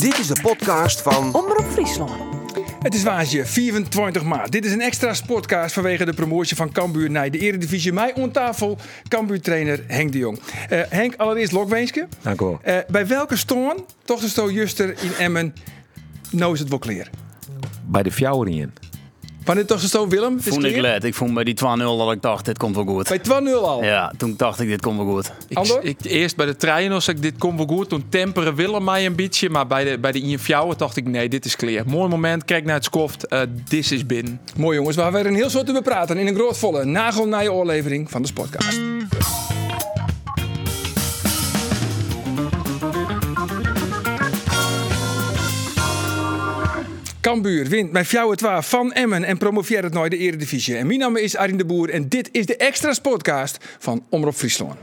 Dit is de podcast van Omroep Friesland. Het is waasje 24 maart. Dit is een extra sportcast vanwege de promotie van Cambuur naar de Eredivisie. Mij om tafel, Cambuur-trainer Henk de Jong. Henk, allereerst Lokweenske. Dank u wel. Bij welke stoorn, toch de sto Juster in Emmen, nou is het wel clear? Bij de Fjouwerien. Wanneer toch de sto Willem? Het is Vond ik clear? let. Ik vond bij die 2-0 dat ik dacht, dit komt wel goed. Bij 2-0 al. Ja, toen dacht ik, dit komt wel goed. Andor? Eerst bij de treinen zei ik, dit komt wel goed. Toen temperen Willem mij een beetje. Maar bij de Ian dacht ik, nee, dit is clear. Mooi moment, kijk naar het skoft. This is binnen. Mooi jongens, we hebben weer een heel soort te bepraten in een grootvolle nagelnaaie oorlevering van de sportcast. Cambuur wint met 4-2 van Emmen en promoveert het naar de Eredivisie. En mijn naam is Arjen de Boer en dit is de extra sportcast van Omroep Friesland.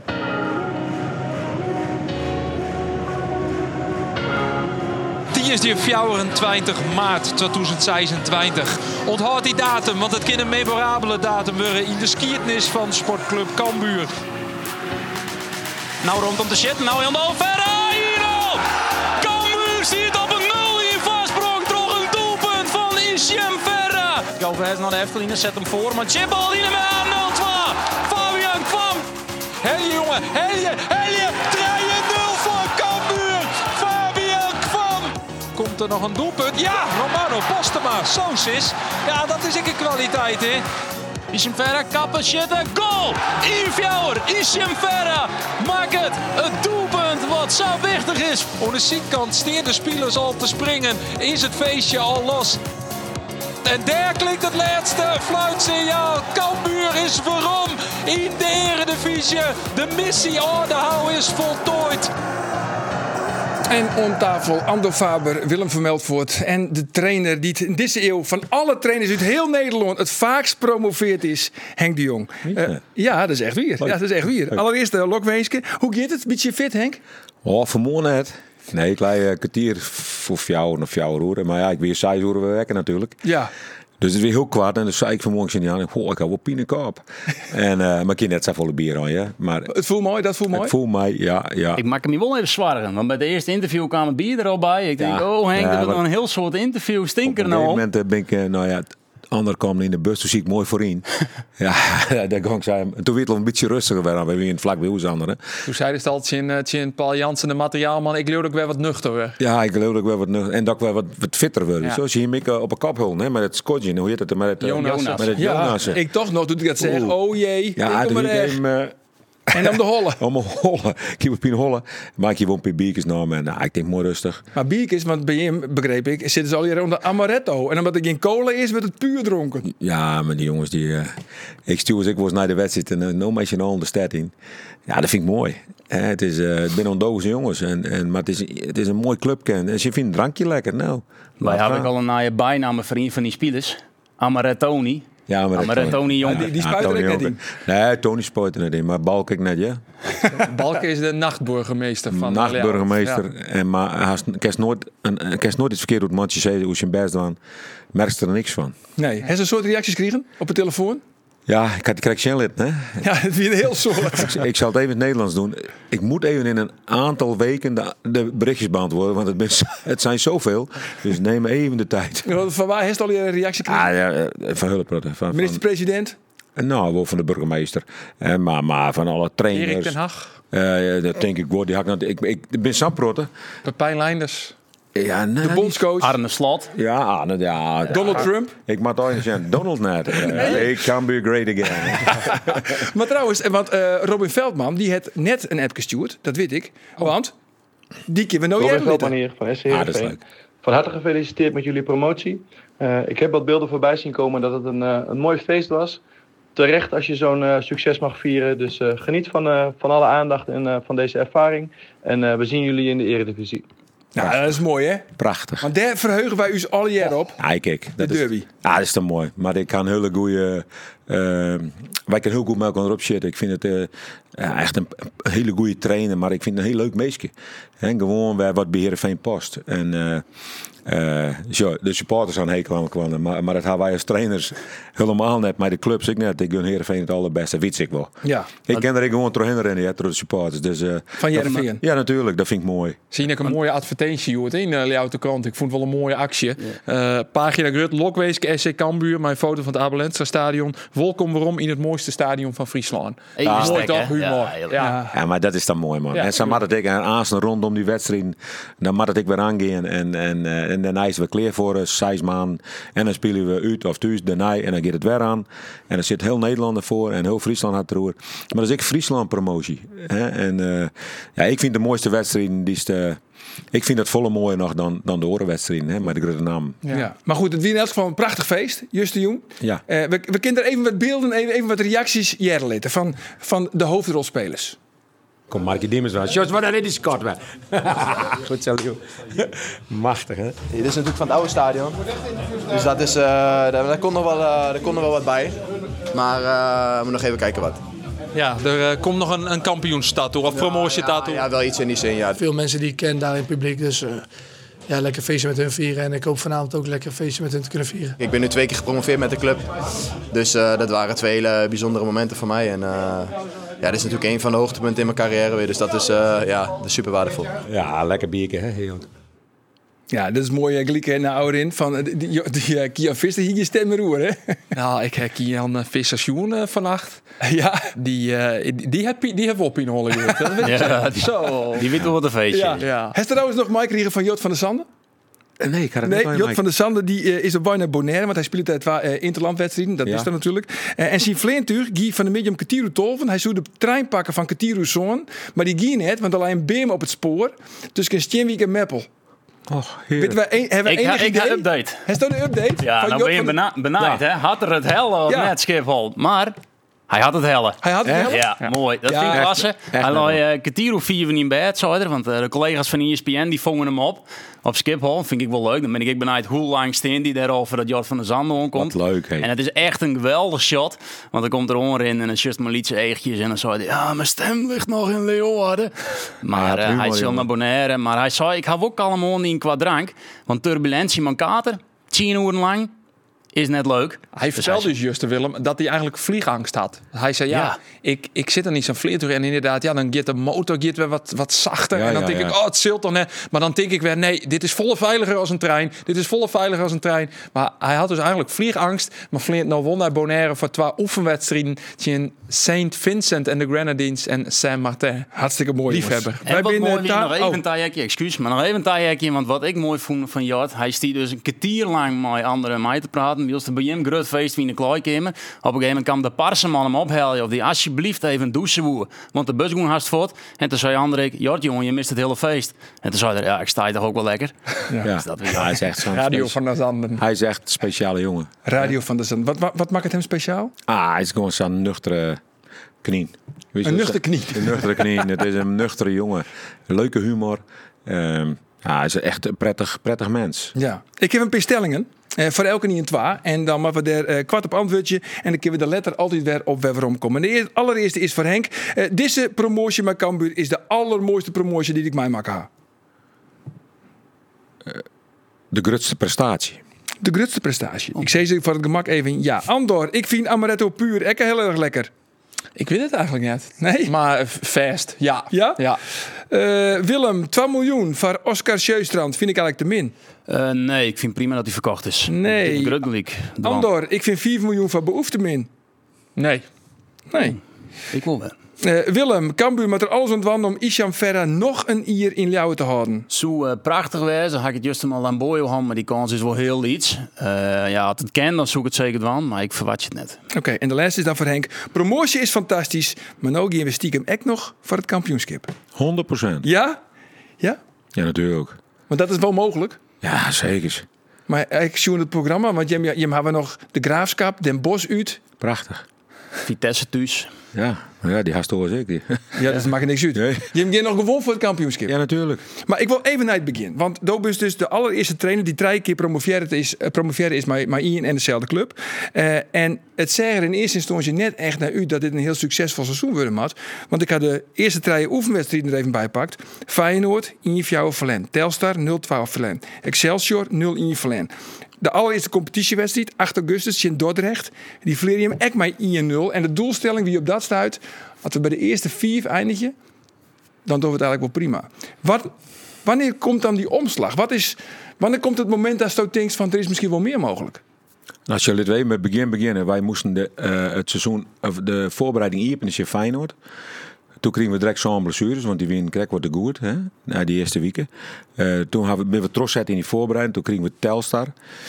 Die is die 24 maart 2026. Onthoud die datum, want het kan een memorabele datum worden in de geschiedenis van sportclub Cambuur. Nou rond om te zitten, nou in de verre. Hier al! Cambuur ziet op een 0 in vastsprong. Toch een doelpunt van Isjem Verra. Galvez naar de Efteling, zet hem voor. Maar Chipbal in hem aan 0-2. Fabian kwam. Helje jongen, helje, 3-0 voor Cambuur. Fabian kwam. Komt er nog een doelpunt? Ja, Romano Postema, Sosis. Ja, dat is een kwaliteit, hè. Isjem Verra, kappen, shitten, goal! Isjem Verra maakt het doelpunt wat zo wichtig is. Aan de zijkant staan de spelers al te springen. Is het feestje al los? En daar klinkt het laatste fluitsignaal. Cambuur is waarom in de Eredivisie. De missie Ordehouw is voltooid. En om tafel Ando Faber, Willem van Meltvoort en de trainer die in deze eeuw van alle trainers uit heel Nederland het vaakst promoveerd is, Henk de Jong. Ja, dat is echt weer. Ja, dat is echt weer. Allereerst Lokweenske. Hoe gaat het? Beetje fit, Henk? Oh, vanmorgen net. Nee, ik leid kwartier voor fjouwer of fjouwer. Maar ja, ik weer 6 uur werken natuurlijk. Ja. Dus het is weer heel kwaad. En dus zei ik vanmorgen aan, ik heb wel pienenkop. En maar ik kan net zo volle bier aan, ja. Maar Het voelt mooi, dat voelt mooi. het voelt mij, ja. Ik maak hem wel even zwaar. Want bij de eerste interview kwam het bier er al bij. Ik denk, Henk, dat we nog een heel soort interview stinker nou op om. een moment ben ik, het ander kwam in de bus, toen zie ik mooi voorin. Ja, daar ging zij. Toen werd het een beetje rustiger werden. We waren vlak bij ons anderen. Toen zei het al Tjen Paul Jansen, de materiaalman. Ik leer ook weer wat nuchter weer. Ja, ik geloof ook wel wat en dat ik wel wat fitter word. Ja. Zo zie je hem op een kop hullen, hè, met het skotje. Hoe heet het? Met het Jonas. Met het Ja, Jonassen. ik toch nog, toen ik dat zeg, oh jee, Ja, ik kom toen maar ik echt. hem En dan de hollen. allemaal hollen. Ik heb een hollen. Maak je wel een paar biertjes naar en ik denk mooi rustig. Maar biertjes, want bij hem, begreep ik, zitten ze al hier onder amaretto. En omdat er geen cola is, wordt het puur dronken. Ja, maar die jongens die... ik stuur ik was naar de wedstrijd en no meisje al de stad in. Ja, dat vind ik mooi. Het is het zijn ondozen jongens. Maar het is een mooi clubje. En ze vinden het drankje lekker. Nou, Wij hebben al een naaie bijnaam voor een van die spelers. Amaretoni. ja, maar Amaretoni jongen. Die spuiten er net in. Nee, Tony spuit er net in. Maar Balk ik net, ja. Balken is de nachtburgemeester van Nachtburgemeester. Ja. En maar hij kerst nooit iets verkeerd op het matje zeggen hoe ze hem best doen. Merkt er niks van. Nee, hebben ze een soort reacties gekregen op de telefoon? Ja, ik had de correction lid, hè. Ja, het is heel soort. Ik zal het even in het Nederlands doen. Ik moet even in een aantal weken de berichtjes beantwoorden, want het zijn zoveel. Dus neem even de tijd. Van waar heeft al je een reactie gekregen? Ah ja, van Hulprotten. Minister-president? Nou, wel van de burgemeester. Maar van alle trainers. Erik ten Hag, Dat denk ik wel. Ik ben Saprotten. Pepijn Leinders. Ja, nee. De bondscoach? Arne Slot. Ja, Donald Trump? Ik mag toch eens zeggen, Donald net. Ik can be great again. Maar trouwens, want Robin Veldman, die heeft net een app gestuurd. Dat weet ik. Want die keer we nou Robin jij Veldman hier van SC dat is Heerenveen. leuk. Van harte gefeliciteerd met jullie promotie. Ik heb wat beelden voorbij zien komen dat het een mooi feest was. Terecht als je zo'n succes mag vieren. Dus geniet van alle aandacht en van deze ervaring. En we zien jullie in de Eredivisie. Nou, dat is mooi, hè? Prachtig. Want daar verheugen wij ons alle jaar op. Ja, kijk. De derby. Ja, dat is dan mooi. Maar ik kan hele goede wij kunnen heel goed met elkaar erop zitten. Ik vind het echt een hele goede trainer, maar ik vind het een heel leuk meisje. Gewoon bij wat bij Heerenveen past. En zo, de supporters aan hekel aan kwamen, maar dat hebben wij als trainers helemaal net. Maar de clubs ik net. Ik gun Heerenveen het allerbeste, weet ik wel. Ja. Ik ken er gewoon terug rennen, door de supporters. Dus, Van Heerenveen? Ja, natuurlijk. Dat vind ik mooi. Zie ik een mooie advertentie hoort in de krant. Ik vond het wel een mooie actie. Pagina Grut, Lokweeske, SC Cambuur. Mijn foto van het Abelensra stadion. Welkom waarom in het mooiste stadion van Friesland. Mooi toch? Humor. Ja, maar dat is dan mooi, man. Ja, en zo mag het ik aan Aasen rondom die wedstrijd. Dan mag het ik weer aangaan. En dan is we klaar voor 6 maanden. En dan spelen we uit of thuis daarna. En dan gaat het weer aan. En dan zit heel Nederland ervoor. En heel Friesland had het roer. Maar dat is ik Friesland promotie. En ik vind de mooiste wedstrijden. Ik vind dat volle mooier nog dan de andere wedstrijden. Met de grote naam. Ja. Maar goed, het was in elk geval een prachtig feest. Juste Jong. Ja. We kunnen er even wat beelden, even wat reacties laten van de hoofdrolspelers. Kom, Markie Diemers wel. Jos, wat is kort weer. Goed zo, joh. Machtig, hè? Dit is natuurlijk van het oude stadion. Dus dat is, daar kon nog wel wat bij. Maar we moeten nog even kijken wat. Ja, er komt nog een kampioenstattoo of promotietattoo. Ja, wel iets in die zin, ja. Veel mensen die ik ken daar in het publiek. Dus lekker feestje met hun vieren. En ik hoop vanavond ook lekker feestje met hun te kunnen vieren. Ik ben nu 2 keer gepromoveerd met de club. Dus dat waren 2 hele bijzondere momenten voor mij. En dit is natuurlijk een van de hoogtepunten in mijn carrière weer. Dus dat is, dat is super waardevol. Ja, lekker biertje, hè? Heerlijk. Ja, dat is mooi Glieke naar Ouderin van die Kian Visser hier je stem meer roer, hè? Ja, ik heb Kian Visser vannacht. Ja. Die heeft op in Hollywood. Dat weet Ja, zo. Die weet wel wat een feestje. Ja. Heeft er trouwens nog Mike kregen van Jot van der Sande? Nee, ik had het Nee, niet Jot van der Sande die is op bijna Bonaire, want hij speelt uit interlandwedstrijden, dat is er natuurlijk. En zijn vleentuur, Guy van de Medium Katiru Tolven, hij zou de trein pakken van Katiru Zoon, maar die ging net, want alleen een beam op het spoor, tussen Steenwijk en Meppel. heerlijk. Hebben we Ik enig ga idee? update. Hij staat een update? Ja, van nou Jot ben je van de- benaaid, hè? Had er het helle of Ja. net Schiphol. Maar hij had het helle. Hij had het Echt? wel? Ja, mooi. Dat Ja, vind ik echt- klasse. echt Hij mooi. lag kwartier of 4 in bed, zei er, want de collega's van ESPN die vangen hem op Schiphol. Vind ik wel leuk. Dan ben ik benieuwd hoe lang staan die daarover dat Jort van der Zanden omkomt. Wat leuk, hè? En het is echt een geweldig shot. Want dan komt er onder in en dan just maar lietse eegjes. En dan zei hij, ja, mijn stem ligt nog in Leeuwarden. Maar Ja, prima, hij is jongen. naar Bonaire. Maar hij zei, ik heb ook allemaal in qua drank. Want turbulentie man kater, 10 uur lang, is net leuk. Hij vertelde dus juist Willem dat hij eigenlijk vliegangst had. Hij zei Ja. ik zit er niet zo'n vleertuig en inderdaad, dan gaat de motor weer wat zachter Ja, en dan ja, denk ja. ik, het zilt dan net. Maar dan denk ik weer, nee, dit is volle veiliger als een trein. Dit is volle veiliger als een trein. Maar hij had dus eigenlijk vliegangst. Maar Flint nou won naar Bonaire voor 2 oefenwedstrijden in Saint Vincent en de Grenadines en Saint-Martin. Hartstikke mooi. Liefhebber. jongens. En wat binnen mooi weer, daar- nog even oh. een taaiekje, excuus, maar nog even een taaiekje, want wat ik mooi vond van Jort, hij stiet dus een kwartier lang met andere meiden te praten, wilde er bij hem groot feest wie in de kleedkamer. Op een gegeven moment kwam de parseman hem ophalen of die alsjeblieft even douchen woe, want de bus ging haast voort. En toen zei André, Jort jongen, je mist het hele feest. En toen zei hij, ja, ik sta hier toch ook wel lekker. Ja. dat weer. Hij is echt zo'n Radio specia- van der Zanden. Hij is echt een speciale jongen. Radio van der Zand. Wat maakt het hem speciaal? Hij is gewoon zo'n nuchtere knie. Weet je Een wat nuchtere knie. Een nuchtere knie. Het is een nuchtere jongen. Leuke humor. Hij is echt een prettig mens. Ja. Ik heb een paar stellingen. Voor elke niet een 2. En dan maken we er kwart op antwoordje. En dan kunnen we de letter altijd weer op waarom komen. De allereerste is voor Henk. Deze promotie met Cambuur is de allermooiste promotie die ik mij mag ha. De grootste prestatie. De grootste prestatie. Ik zei ze voor het gemak even ja. Andor, ik vind Amaretto puur echt heel erg lekker. Ik weet het eigenlijk net. Nee? Maar fast, ja. Ja? Ja. Willem, 2 miljoen voor Oscar Sjöstrand vind ik eigenlijk te min. Nee, ik vind prima dat hij verkocht is. Nee. Gruttelijk. Andor, ik vind 4 miljoen voor behoefte min. Nee. Nee. Ik wil wel. Willem, Cambuur moet er alles ontwanden om Isham Ferra nog een ier in Ljouwen te houden. Zo prachtig wezen, had ik het juist al aan Boyo hand, maar die kans is wel heel iets. Als het kan, dan zoek ik het zeker wel, maar ik verwacht je het net. Oké, en de laatste is dan voor Henk. Promotie is fantastisch, maar nou gaan we stiekem echt nog voor het kampioenschap. 100%. Ja? Ja? Ja, natuurlijk. Want dat is wel mogelijk. Ja, zeker. Maar ik zie het programma, want je hebben nog de Graafschap, Den Bosch uit. Prachtig. Vitesse thuis. Ja, die haast hoor zeker. Ja, dat maakt niks uit. Nee. Je hebt nog gewonnen voor het kampioenschap. Ja, natuurlijk. Maar ik wil even naar het begin. Want Dobus dus de allereerste trainer die 3 keer promoveerde is maar Ian en dezelfde club. En het zeggen in eerste instantie net echt naar u dat dit een heel succesvol seizoen worden had. Want ik had de eerste 3 oefenwedstrijden er even bij gepakt. Feyenoord, 1-4 Verlen. Telstar, 0-12 Verlen. Excelsior, 0-1 Verlen. De allereerste competitiewedstrijd, 8 augustus, in Dordrecht. Die verleerde hem echt maar 1-0. En de doelstelling wie op dat stuit, als we bij de eerste 4 eindigen, dan doen we het eigenlijk wel prima. Wanneer komt dan die omslag? Wanneer komt het moment dat je denkt van er is misschien wel meer mogelijk? Nou, als jullie het weten, met beginnen. Wij moesten het seizoen, of de voorbereiding hier in Feyenoord. Toen kregen we direct zo'n blessures, want die win kreeg wat te goed, hè, na die eerste weken. Toen hebben we trots in die voorbereiding, toen kregen we Telstar.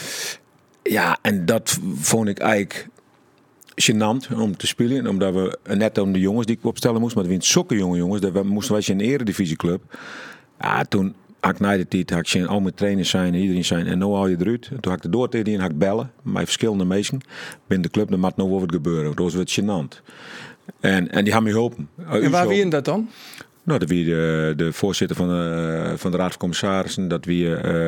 Ja, en dat vond ik eigenlijk gênant om te spelen, omdat we net om de jongens die ik opstellen moest, maar we waren zulke jonge jongens, dat we moesten wij in een eredivisieclub. Ja, toen had ik na de tijd, had ik al mijn trainers zijn, iedereen zijn, en nu haal je eruit. Toen had ik de door tegen die en had ik bellen, met verschillende mensen binnen de club, dan moet nou wat gebeuren, dat was wat gênant. En die gaan me helpen. En waar wie dat dan? Nou, dat wie de voorzitter van de Raad van Commissarissen, dat wie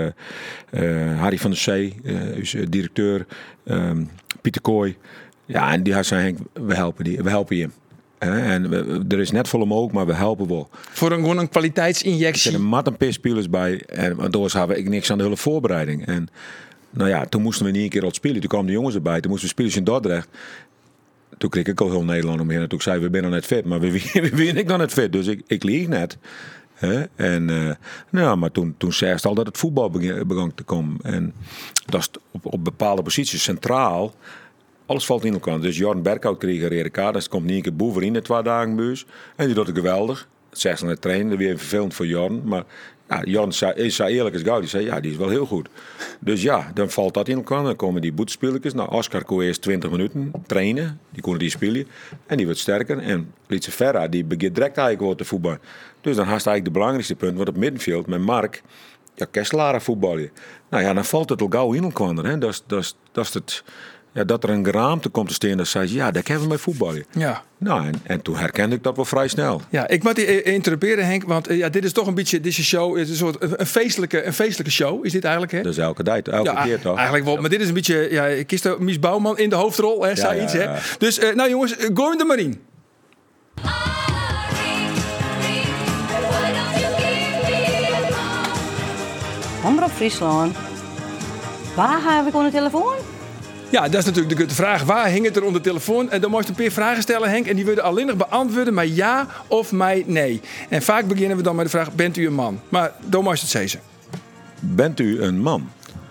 Harry van der Zee, directeur, Pieter Kooi. Ja, en die zei Henk, we helpen je. En er is net vol mogelijk, maar we helpen wel. Voor gewoon een kwaliteitsinjectie. Er zitten mat en pisspelers bij. En door hadden ik niks aan de hele voorbereiding. En nou ja, toen moesten we niet een keer op spelen. Toen kwamen de jongens erbij. Toen moesten we spelen in Dordrecht. Toen kreeg ik al heel Nederland omheen. En toen zei we zijn nog net fit. Maar we zijn ik nog net fit. Dus ik lieg net. En nou, maar toen zei ze al dat het voetbal begon te komen. En dat is op bepaalde posities centraal. Alles valt in elkaar. Dus Jorn Berkhout kreeg een rode kaart. Dus komt niet een keer boven in de 2 dagen buis. En die doet het geweldig. Dat zegt ze net trainen. Weer vervelend voor Jorn. Maar ja, Jorn zei eerlijk als gauw. Die zei ja, die is wel heel goed. Dus ja, dan valt dat in elkaar. Dan komen die boetspelletjes. Nou, Oscar kon eerst 20 minuten trainen. Die kon die spelen. En die wordt sterker. En Lietse Ferra, die begint direct eigenlijk wel te voetballen. Dus dan haast eigenlijk de belangrijkste punt. Want op middenveld met Mark. Ja, Kesselaar voetballen. Nou ja, dan valt het al gauw in elkaar. Hè. Dat is het. Ja, dat er een geraamte komt te staan, dat zei ze, ja, dat hebben we met voetballen. Ja. Nou, en toen herkende ik dat wel vrij snel. Ja, ik moet die interruperen, Henk, want ja, dit is toch een beetje, deze show is een soort een feestelijke show, is dit eigenlijk, hè? Dat is elke keer toch? Eigenlijk wel, maar dit is een beetje, ja, ik kies de Mies Bouwman in de hoofdrol, hè, zei iets, hè? Dus, nou jongens, gooi er maar in. Omroep Friesland. Waar heb ik aan de telefoon? Ja, dat is natuurlijk de grote vraag. Waar hing het er onder de telefoon? En dan moest je een paar vragen stellen, Henk. En die worden alleen nog beantwoorden met ja of met nee. En vaak beginnen we dan met de vraag, bent u een man? Maar dan moest je het zeggen. Bent u een man?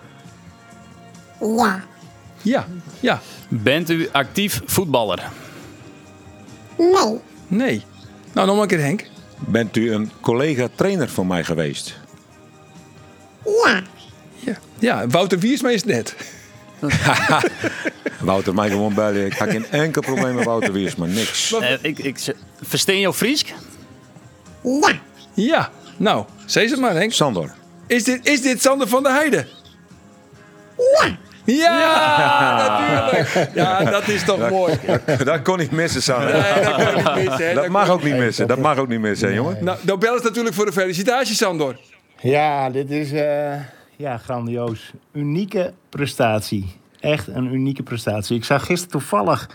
Ja. Ja, ja. Bent u actief voetballer? Nee. Nee. Nou, nog maar een keer, Henk. Bent u een collega-trainer van mij geweest? Ja. Ja, Wouter Wiersma is het net. Wouter, mij gewoon bellen. Ik heb geen enkel probleem met Wouter Wiersma, niks. Ik verstaan jou Friesk? Ja. Ja, nou, zeg het maar, Henk. Sander. Is dit Sander van der Heijden? Ja. Ja, natuurlijk. Ja, dat is toch mooi. Dat kon niet missen, Sander. Nee, dat kan niet missen. Hè. Dat mag ook niet missen. Dat mag ook niet missen, hè, jongen. Nou, dan bel eens natuurlijk voor de felicitaties, Sander. Ja, dit is grandioos. Unieke prestatie. Echt een unieke prestatie. Ik zag gisteren toevallig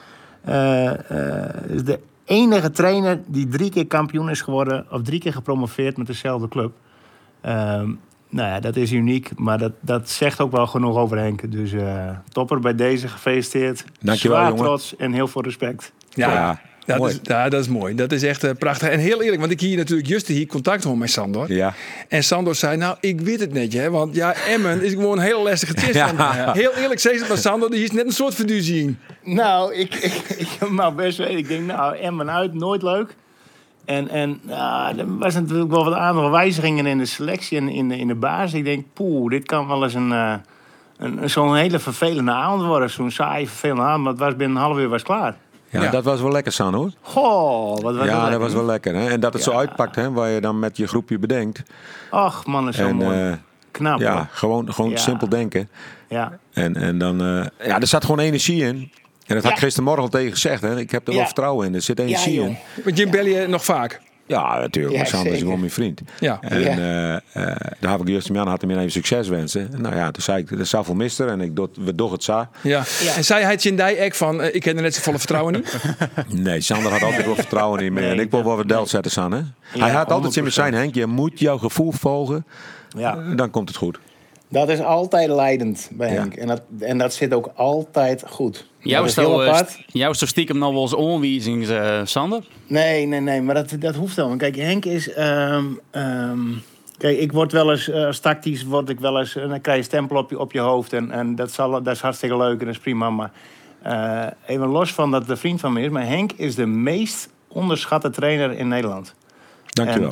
de enige trainer die 3 keer kampioen is geworden of 3 keer gepromoveerd met dezelfde club. Nou ja, dat is uniek, maar dat zegt ook wel genoeg over Henk. Dus topper bij deze, gefeliciteerd. Dankjewel, zwaar jongen. Trots en heel veel respect. Ja. Mooi. Dat is mooi. Dat is echt prachtig. En heel eerlijk, want ik hier natuurlijk juist hier contact had met Sander. Ja. En Sander zei, nou, ik weet het net, hè. Want ja, Emmen is gewoon een hele lastige test. Ja. Heel eerlijk, zei ze maar Sander, die is net een soort verduzie. Nou, ik mag best weten. Ik denk, nou, Emmen uit, nooit leuk. En er was natuurlijk wel wat andere wijzigingen in de selectie en in de basis. Ik denk, dit kan wel eens zo'n hele vervelende avond worden. Zo'n saai, vervelende avond, maar het was binnen een half uur klaar. Ja, dat was wel lekker, San, hoor. Goh, wat was dat lekker. Dat was wel lekker. Hè? En dat het zo uitpakt, hè, waar je dan met je groepje bedenkt. Och, man, is zo mooi. Knap, ja, gewoon simpel denken. Ja. En dan... er zat gewoon energie in. En dat had ik gistermorgen al tegen gezegd. Hè. Ik heb er wel vertrouwen in. Er zit energie in. Want Jim bel je nog vaak? Ja, natuurlijk. Maar Sander is gewoon mijn vriend. Ja. En daar heb ik juist aan had hem even succes wensen. Nou ja, toen zei ik, dat is zoveel mister. En we doen het zo. Ja. En zei hij Tjindij ek van, ik heb er net zo volle vertrouwen in? Nee, Sander had altijd wel vertrouwen in me. En ik wil wel wat delt zetten, San. Hè? Hij had altijd in me zijn, Henk, je moet jouw gevoel volgen. Ja. Dan komt het goed. Dat is altijd leidend bij Henk. En dat zit ook altijd goed. Jouw is toch stiekem nog wel eens onwijzing, Sander? Nee, maar dat hoeft wel. Kijk, Henk is... kijk, ik word wel eens tactisch, dan krijg je stempel op je hoofd. En dat is hartstikke leuk en dat is prima. Maar even los van dat het een vriend van me is. Maar Henk is de meest onderschatte trainer in Nederland. Dank je wel.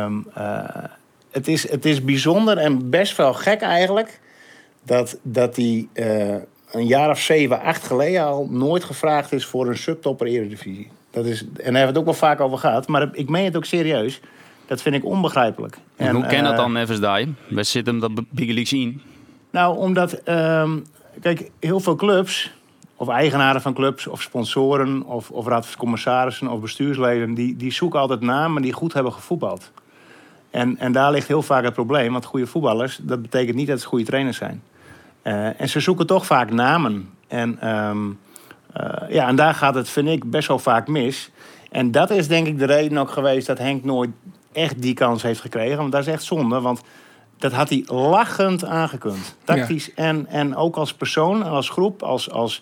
Het is bijzonder en best wel gek eigenlijk... dat hij een jaar of 7, 8 geleden al nooit gevraagd is voor een subtopper Eredivisie. En daar hebben we het ook wel vaak over gehad. Maar ik meen het ook serieus. Dat vind ik onbegrijpelijk. En hoe kan dat dan, even Dai? Wij zitten hem dat Big League zien. Nou, omdat... kijk, heel veel clubs... of eigenaren van clubs, of sponsoren... of raad van commissarissen, of bestuursleden... die zoeken altijd namen die goed hebben gevoetbald. En daar ligt heel vaak het probleem. Want goede voetballers, dat betekent niet dat ze goede trainers zijn. En ze zoeken toch vaak namen. En daar gaat het, vind ik, best wel vaak mis. En dat is denk ik de reden ook geweest... dat Henk nooit echt die kans heeft gekregen. Want dat is echt zonde, want dat had hij lachend aangekund. Tactisch en ook als persoon, als groep, als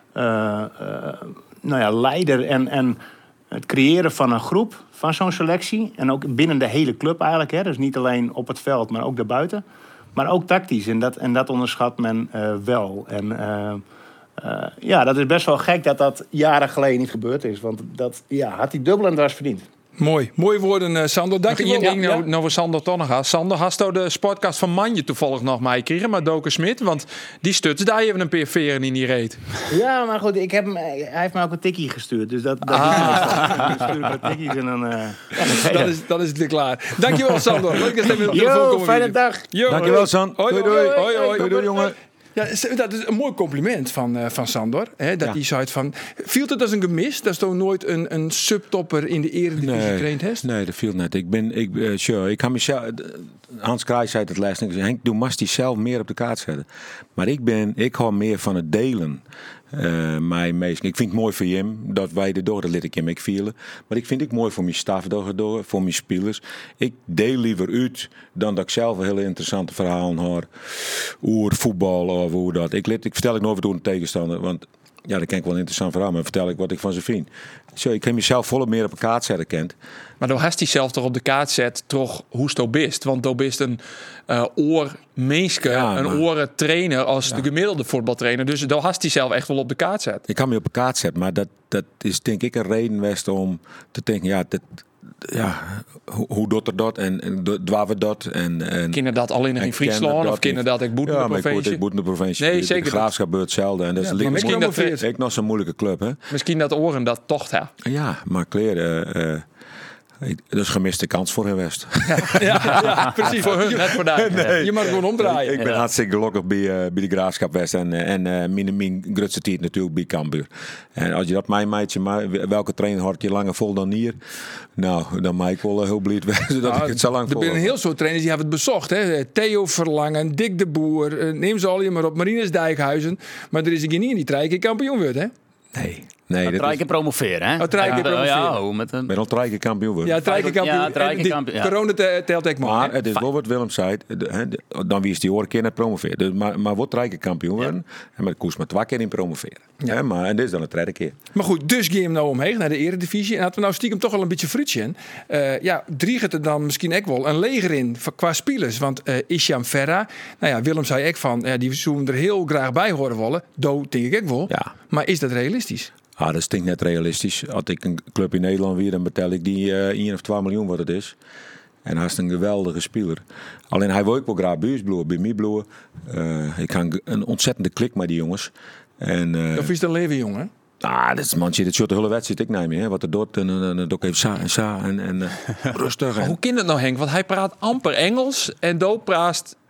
leider en het creëren van een groep, van zo'n selectie. En ook binnen de hele club eigenlijk. Hè. Dus niet alleen op het veld, maar ook daarbuiten. Maar ook tactisch. En dat onderschat men wel. En dat is best wel gek dat dat jaren geleden niet gebeurd is. Want dat had hij dubbel en dwars verdiend. Mooi woorden, Sander. Dank je wel. Nou we Sander toch nog gaan. Sander, hast du de sportcast van Manje toevallig nog meekregen, maar Doke Smit, want die stuts daar even een paar veren in die reet. Ja, maar goed, hij heeft me ook een tikkie gestuurd, dus dat ik stuur een tikkies en dan... Dan is het weer klaar. Dankjewel, Sander. Leuk dat je even op de telefoon komt. Fijne dag. Dankjewel, San. Doei, jongen. Ja, dat is een mooi compliment van Sander. Hè, dat hij zei van... Viel het als een gemis dat je nooit een subtopper in de Eredivisie getraind hebt? Nee, dat viel net. Ik kan mezelf... Hans Kraai zei het laatst. Henk, doe mast die zelf meer op de kaart zetten. Maar ik hou meer van het delen. Ik vind het mooi voor Jim dat wij erdoor, dat liet ik hem ook vielen. Maar ik vind het mooi voor mijn staf door, voor mijn spelers. Ik deel liever uit dan dat ik zelf een hele interessante verhalen hoor over voetbal of hoe dat. Ik vertel ik nooit door een tegenstander, want ja, dat ken ik wel een interessant verhaal, maar vertel ik wat ik van ze vind. Ik heb mezelf volop meer op de kaart zetten kent. Maar dan hast hij zelf toch op de kaart zet, toch hoe sto bist. Want dan bist een oormenske, een oren trainer als de gemiddelde voetbaltrainer. Dus dan hast hij zelf echt wel op de kaart zet. Ik kan me op de kaart zetten, maar dat is denk ik een reden geweest om te denken, hoe doet er dat en waar we dat en kunnen dat alleen nog in Friesland of kunnen dat ik boet in de provincie? Ik boet in de provincie. Nee, zeker. De Graafschap gebeurt hetzelfde en dat is misschien dat ik nog zo'n moeilijke club, hè? Misschien dat oren dat toch, hè? Ja, maar kleren. Dat is gemiste kans voor hun West. Ja, precies. Voor hun, net voor daar. Nee. Je mag gewoon omdraaien. Ik ben hartstikke gelukkig bij de Graafschap West en mijn grootste tijd natuurlijk bij Cambuur. En als je dat mij meidje, maar welke trainer houdt je langer vol dan hier? Nou, dan maak ik wel heel blij wezen dat ik het zo lang vol. Er zijn een heel soort trainers die hebben het bezocht. Hè? Theo Verlangen, Dick de Boer, neem ze al je maar op, Marinus Dijkhuizen. Maar er is een niet die 3 keer kampioen wordt, hè? Nee, dat 3 keer promoveren, hè? 3 keer promoveren. Ben al 3 keer kampioen worden. Ja, 3 keer kampioen. Corona telt ik maar het is wel wat Willem zei. Dan wie is die hoor keer net promoveren. Maar wordt 3 keer kampioen worden. En met koers maar 2 keer in promoveren. Ja. En dit is dan de 3e keer. Maar goed, dus ga je hem nou omheen naar de Eredivisie. En hadden we nou stiekem toch wel een beetje frietje in. Driegt er dan misschien ook wel een leger in qua spelers. Want Isham Ferra, Willem zei ook van, die zouden er heel graag bij horen willen. Dat denk ik ook wel. Ja. Maar is dat realistisch? Dat is denk ik net realistisch. Als ik een club in Nederland weer, dan betel ik die 1 of 2 miljoen wat het is. En hij is een geweldige speler. Alleen hij wil ook wel graag bij ons bloeien, bij mij bloeien. Ik ga een ontzettende klik met die jongens. Of is dat een leven jong, hè? Dat is manche, dit soort de hele wedstrijd ik neem je. Wat er doet en dan ook even sa en rustig. Maar hoe kan het nou, Henk? Want hij praat amper Engels en Doop praat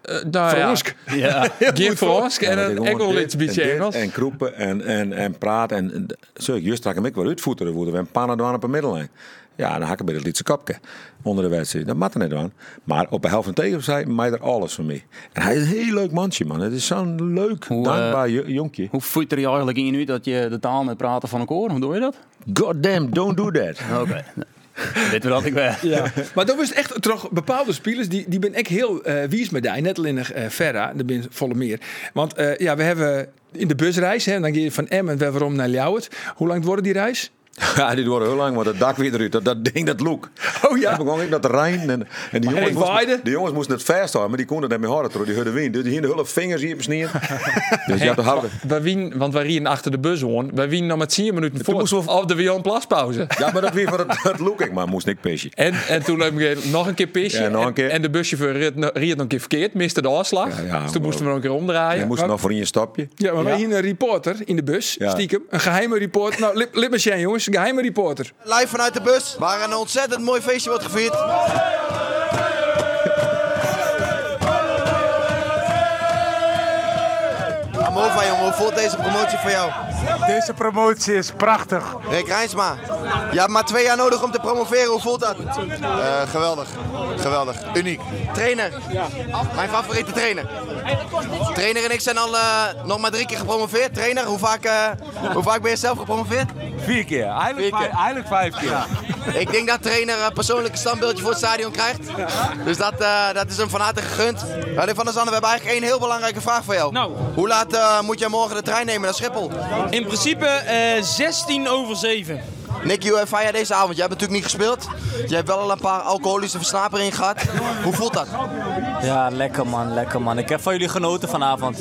Fransk. Ja. Geen Fransk en een Engels beetje Engels. En kroepen en praten. En zo, juist raak ik hem wel uitvoeteren. We een paar naar op een middellijn. Ja, dan hak ik bij het lietse kopje onder de wedstrijd. Dat maakt er net aan. Maar op de helft van tegen zei mij er alles van mee. En hij is een heel leuk mansje, man. Het is zo'n leuk, dankbaar jonkje. Hoe voelt er je eigenlijk in nu dat je de taal met praten van elkaar? Hoe doe je dat? God damn, don't do that. Oké. Dit wil ik wel. Ja. Maar dan was het echt toch bepaalde spelers die ben ik heel wies met die. Net alleen nog Ferra, daar ben volle meer. Want we hebben in de busreis, hè, dan ga je van Emmen weer waarom naar Ljouwert. Hoe lang wordt die reis? Ja, die worden heel lang, want het dak weer eruit. Dat ding, dat look. Oh ja. Dan begon ik naar de Rijn. En die jongens moesten het vasthouden, maar die konden het niet meer harder. Die hadden wind. Dus die hadden de hele vingers hier besneden. Dus je had te houden. Want wij reden achter de bus hoor. Wij winnen nog met 10 minuten voor. Of de weer een plaspauze. Ja, maar dat weer van het look ik. Maar moest ik pissen. En toen heb ik nog een keer pissen. Ja, nog een keer. En de buschauffeur reed nog een keer verkeerd. Miste de afslag. Ja, dus toen moesten we nog een keer omdraaien. Je moest nog voor in je stapje. Ja, maar wij hier een reporter in de bus. Ja. Stiekem. Een geheime reporter. Nou, lip maar zijn jongens. Een geheime reporter. Live vanuit de bus, waar een ontzettend mooi feestje wordt gevierd. Amova, jongen, hoe voelt deze promotie voor jou? Deze promotie is prachtig. Rick Rijnsma, je hebt maar 2 jaar nodig om te promoveren. Hoe voelt dat? Geweldig. Geweldig. Uniek. Trainer. Mijn favoriete trainer. Trainer en ik zijn al nog maar 3 keer gepromoveerd. Trainer, hoe vaak ben je zelf gepromoveerd? 4 keer. Eigenlijk 5 keer. Ja. Ik denk dat trainer een persoonlijk standbeeldje voor het stadion krijgt. Dus dat is hem van harte gegund. Van der Zanne, we hebben eigenlijk 1 heel belangrijke vraag voor jou. Nou. Hoe laat moet jij morgen de trein nemen naar Schiphol? In principe 7:16. Nicky, hoe ervaar jij deze avond? Jij hebt natuurlijk niet gespeeld. Je hebt wel al een paar alcoholische versnaperingen gehad. Hoe voelt dat? Ja, lekker man, lekker man. Ik heb van jullie genoten vanavond.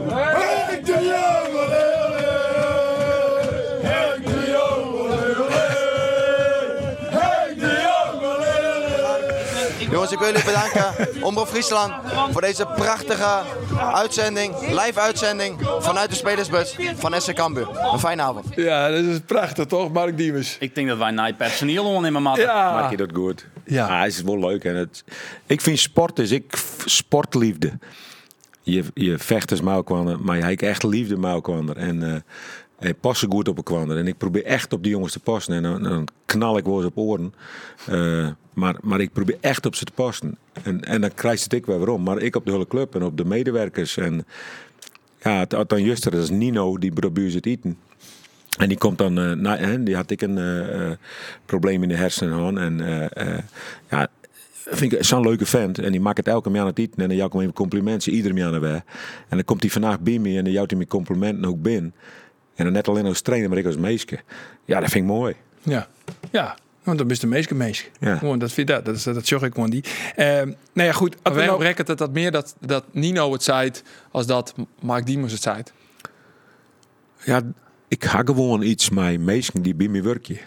Jongens, ik wil jullie bedanken, Omroep Friesland, voor deze prachtige uitzending, live uitzending vanuit de spelersbus van SC Cambuur. Een fijne avond. Ja, dat is prachtig toch, Mark Diemers? Ik denk dat wij naar personeel ondernemen, maat. Ja. Maak je dat goed? Ja. Het is wel leuk. En ik vind sport sportliefde. Je vechters met elkaar, maar je hebt echt liefde met elkaar. En passen goed op elkaar. En ik probeer echt op die jongens te passen. En dan knal ik wel eens op oren. Maar ik probeer echt op ze te passen. En dan krijg je het ik weer waarom. Maar ik op de hele club en op de medewerkers. En ja, het dan juster, dat is Nino, die probeert het eten. En die komt dan, die had ik een probleem in de hersenen. En ja, vind ik zo'n leuke vent. En die maakt het elke maand aan het eten. En dan jou ik hem even complimenten, iedere maand aan weg. En dan komt hij vandaag bij me en dan jouwt hij mijn complimenten ook binnen. En dan net alleen als trainer, maar ik als meisje. Ja, dat vind ik mooi. Ja. Want dan is de meeste. Ja. Gewoon, dat zorg ik gewoon die. Nou ja, goed. Waarom rekent het dat meer dat Nino het zei als dat Mark Diemers het zei? Ja, ik ga gewoon iets met mensen die bij me werken.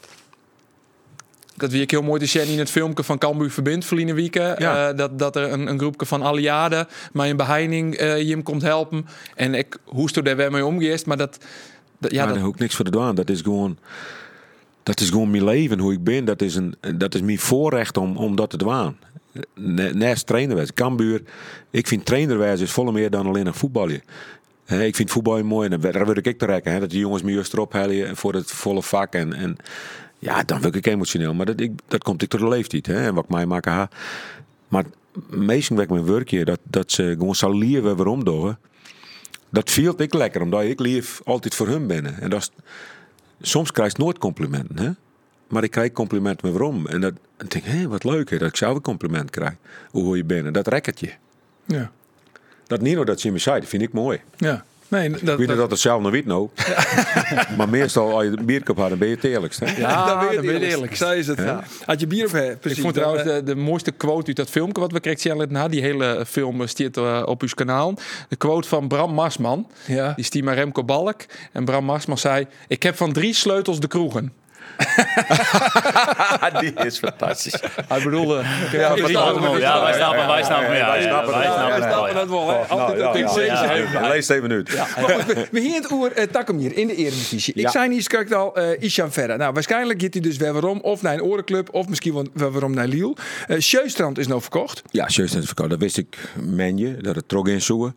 Dat wie ik heel mooi te zien in het filmpje van Cambuur Verbindt verleden weekend. Ja. Dat er een groepje van Alliade mij een beheining je hem komt helpen. En ik hoest er daar weer mee omgeest. Maar daar heb ik niks voor te doen. Dat is gewoon mijn leven, hoe ik ben. Dat is mijn voorrecht om dat te doen. Naast trainerwijs. Cambuur, ik vind trainerwijs is volle meer dan alleen een voetbalje. Ik vind voetbal mooi en daar wil ik te rekken. Dat die jongens me juist erop halen voor het volle vak. En ja, dan word ik emotioneel. Maar dat komt ik tot de leeftijd. En wat ik mij maken ha. Maar meestal werk mijn werkje dat ze gewoon zal leren waarom doen. Dat viel ik lekker, omdat ik lief altijd voor hun ben. En dat is, soms krijg je nooit complimenten. Hè? Maar ik krijg complimenten waarom. En dan denk ik, wat leuk dat ik zelf een compliment krijg. Hoe je bent. En dat rekkert je. Ja. Dat Nino dat ze me zei, dat vind ik mooi. Ja. Nee, ik weet dat het zelf nog weet nou. Maar meestal als je een bierkop had, dan ben je het eerlijkst. Hè? Ja, dan ben je het eerlijk. Zo is het. Ja. Had je bier of hè? Ik vond trouwens de mooiste quote uit dat filmpje wat we kregen na. Die hele film staat op uw kanaal. De quote van Bram Marsman. Ja. Die stiet maar Remco Balk. En Bram Marsman zei: ik heb van 3 sleutels de kroegen. Die is fantastisch. Hij bedoelde... Ja, wij snappen dat wel. Hè? Altijd Lees even uit. We hier het oer Takkenmier in de Eredivisie. Ik zei niet straks al Isham Verra. Nou, waarschijnlijk gaat hij dus weer waarom. Of naar een orenclub, of misschien wel waarom naar Lille. Sjöstrand is nou verkocht. Ja, Sjöstrand is verkocht. Dat wist ik, menje. Dat het trok in zoeken.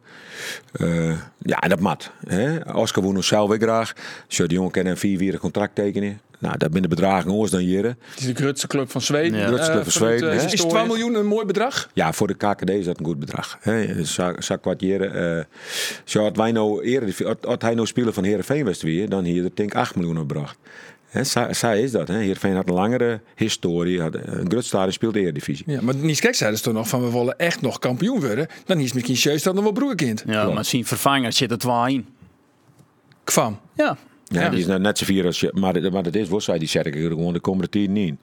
Ja, en dat mat. Oscar woont nog zelf weer graag. Zo die jongen kan een 4-4 contract tekenen. Nou, dat binnen bedragen oors dan hier. Het is de grootste club van Zweden. De grootste club van Zweden. Is 2 miljoen een mooi bedrag? Ja, voor de KKD is dat een goed bedrag. Zak wat hier. Zo had wij nou eerder, had hij nou spelen van Heerenveen was weer, dan hier denk ik 8 miljoen opbracht. Zij is dat. Heerenveen had een langere historie. Had een groot stadion speelde de Eredivisie. Ja, maar niet gek zeiden ze toch nog van we willen echt nog kampioen worden. Dan is misschien Sjöstrand nog wel broerkind. Ja, maar zien vervanger zit er 2 in. Kwam. Ja. Ja, die is net zo vier als je. Maar dat is, wat zei die zeg ik gewoon de komende 10 niet.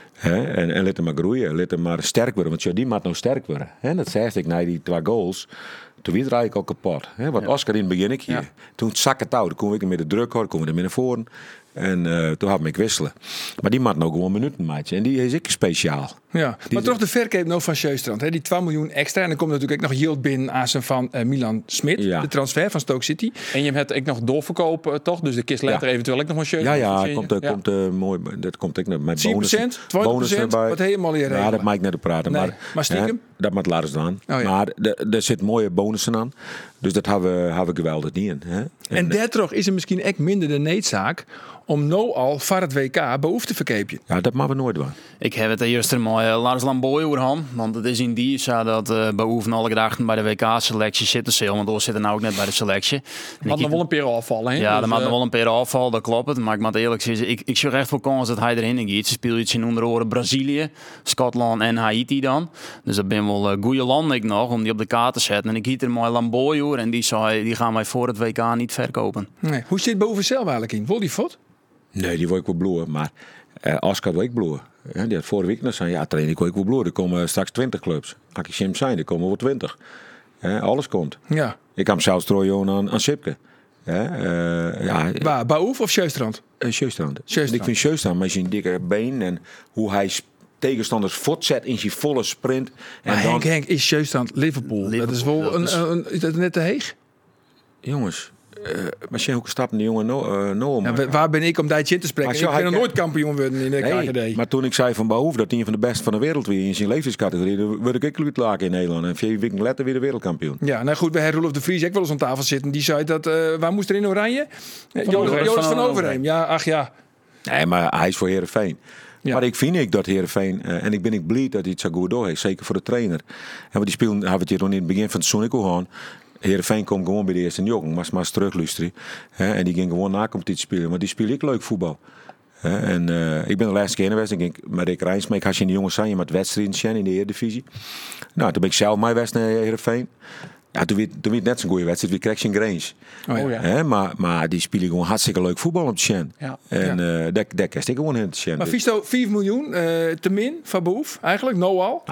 En laat hem maar groeien, laat hem maar sterk worden. Want die moet nou sterk worden. Dat zei ik na die 2 goals. Toen werd het eigenlijk al kapot. Want Oscar in het begin ik hier. Ja. Toen zak het touw. Dan kon ik met de druk hoor, kon we er naar voren. En toen had ik wisselen. Maar die maakt nou gewoon minuten, maatje. En die is ik speciaal. Ja, maar toch de verkoop nou van Sjöstrand. Die 2 miljoen extra. En dan komt natuurlijk ook nog yield binnen aan zijn van Milan Smit. Ja. De transfer van Stoke City. En je hebt ook nog doorverkoop, toch? Dus de kist later eventueel ook nog een Sjöstrand. Ja, komt mooi. Dat komt ik nog met 10%, 20%, wat helemaal hier. Ja, dat maak ik net op praten. Nee, maar stiekem? Dat moet laten staan. Oh, ja. Maar er zitten mooie bonussen aan. Dus dat hebben we geweldig niet in. En daardoor is er misschien echt minder de noodzaak om nou al voor het WK behoefte te verkepen. Ja, dat maken we nooit doen. Ik heb het eerst er mooi Lars Lamboy overhand. Want het is in die zo dat behoeven alle gedachten bij de WK-selectie zitten ze. Want we zitten nou ook net bij de selectie. Maar nog wel een paar afvallen. Ja, dus, er mag nog wel een paar afvallen, dat klopt. Maar ik moet eerlijk zeggen, ik zie echt voor kans dat hij erin gaat. Ze speelt iets in onder oren Brazilië, Schotland en Haiti dan. Dus dat ben wel goede landen ik nog om die op de kaart te zetten. En ik hiet er mooi Lamboy hoor. En die gaan wij voor het WK niet verkopen. Nee. Hoe zit boven zelf eigenlijk in? Wil die fot? Nee, die wil ik wel bloeien. Maar Oscar wil ik bloeien. Die had vorige week nog zei, ja, train ik wil ik wel bloeien. Er komen straks 20 clubs. Als ik Jim zijn, er komen wel 20. Alles komt. Ja. Ik kan zelfs strooien aan Sipke. Waar? Baouf of Sjöstrand? Sjöstrand. Ik vind Sjöstrand met zijn dikke been en hoe hij tegenstanders voortzet in zijn volle sprint. En maar dan... Henk, is Sjöstrand Liverpool? Dat is wel is dat net te heeg? Jongens, maar hoe stappen die jongen waar ben ik om daar in te spreken? Ik ben nog nooit kampioen worden in de KKD. Maar toen ik zei van Bahoef dat hij een van de beste van de wereld weer in zijn leeftijdscategorie, dan word ik uitlaken in Nederland. En 4 weken later weer de wereldkampioen. Ja, nou goed, bij Roelof de Vries ook wel eens aan tafel zitten. Die zei dat, waar moest er in Oranje? Joris van Overheem. Ja, ach ja. Nee, maar hij is voor Heerenveen. Ja. Maar ik vind dat Heerenveen, en ik ben blij dat hij het zo goed door heeft, zeker voor de trainer. En die spelen, hebben we het hier nog in het begin van het seizoen ook al. Heerenveen komt gewoon bij de eerste jong, maar eens terugluisteren. En die ging gewoon na competitie spelen, maar die speel ik leuk voetbal. En ik ben de laatste keer geweest, denk ik, met Rick Rijnsma. Ik had je in de jongens zijn, je met wedstrijden in de Eredivisie. Nou, toen ben ik zelf mijn wedstrijd naar Heerenveen. Ja, toen werd net zo'n goede wedstrijd, wie kreeg je Grange. Maar die spelen gewoon hartstikke leuk voetbal op de Sjen. Ja. En daar kerst ik gewoon in de Sjen. Maar Visto 4 miljoen te min van Behoef, eigenlijk, nou al.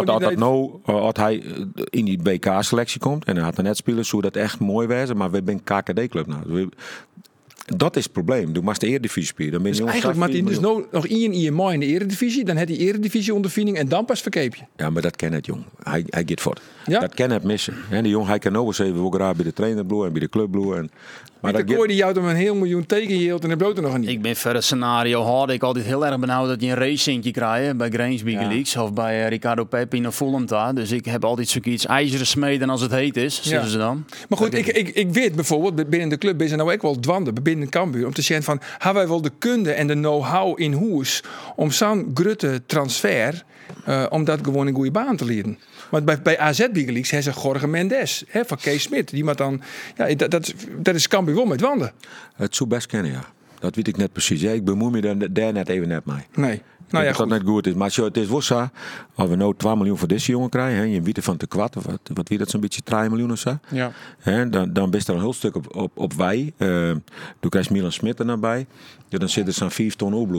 Als hij in die BK-selectie komt en hij had er net spelen, zou dat echt mooi wezen. Maar we zijn KKD-club nou. Dat is het probleem. Doe maar de Eredivisie spelen. Dan ben je dus eigenlijk moet hij dus nog mooi in de Eredivisie. Dan heeft hij Eredivisie ondervinding en dan pas verkeep je. Ja, maar dat ken het, jong. Hij gaat voort. Ja? Dat kan het missen. En die jong, hij kan nog eens even ook graag bij de trainer bloeien en bij de club bloeien. Maar dat die jou om 1 miljoen tegenhield en hij bloot er nog niet. Ik ben voor het scenario had ik altijd heel erg benauwd dat je een racingje krijgt bij Grange Leaks of bij Ricardo Pepi of Fulham daar. Dus ik heb altijd zoiets ijzeren smeden als het heet is, zeggen ze dan. Maar goed, ik weet bijvoorbeeld, binnen de club is er nou ook wel dwanden, binnen Cambuur, om te zeggen van, hebben wij wel de kunde en de know-how in hoes om zo'n grote transfer, om dat gewoon een goede baan te leren. Want bij AZ Bigeliks hebben ze Jorge Mendes van Kees Smit. Die maar dan, ja, dat is Cambuur wel met wanden. Het zou best kennen, ja. Dat weet ik net precies. Ja, ik bemoei me daar net even net mee. Nee. Nou ja, dat net goed is. Maar het is wel zo. Als we nou 2 miljoen voor deze jongen krijgen. Hè, je weet van te kwart. Wat weet dat zo'n beetje 3 miljoen of zo. Ja. Hè, dan best er een heel stuk op wij. Toen krijgt Milan Smit er naar bij. Ja, dan zitten ze aan 4 ton opbloeden.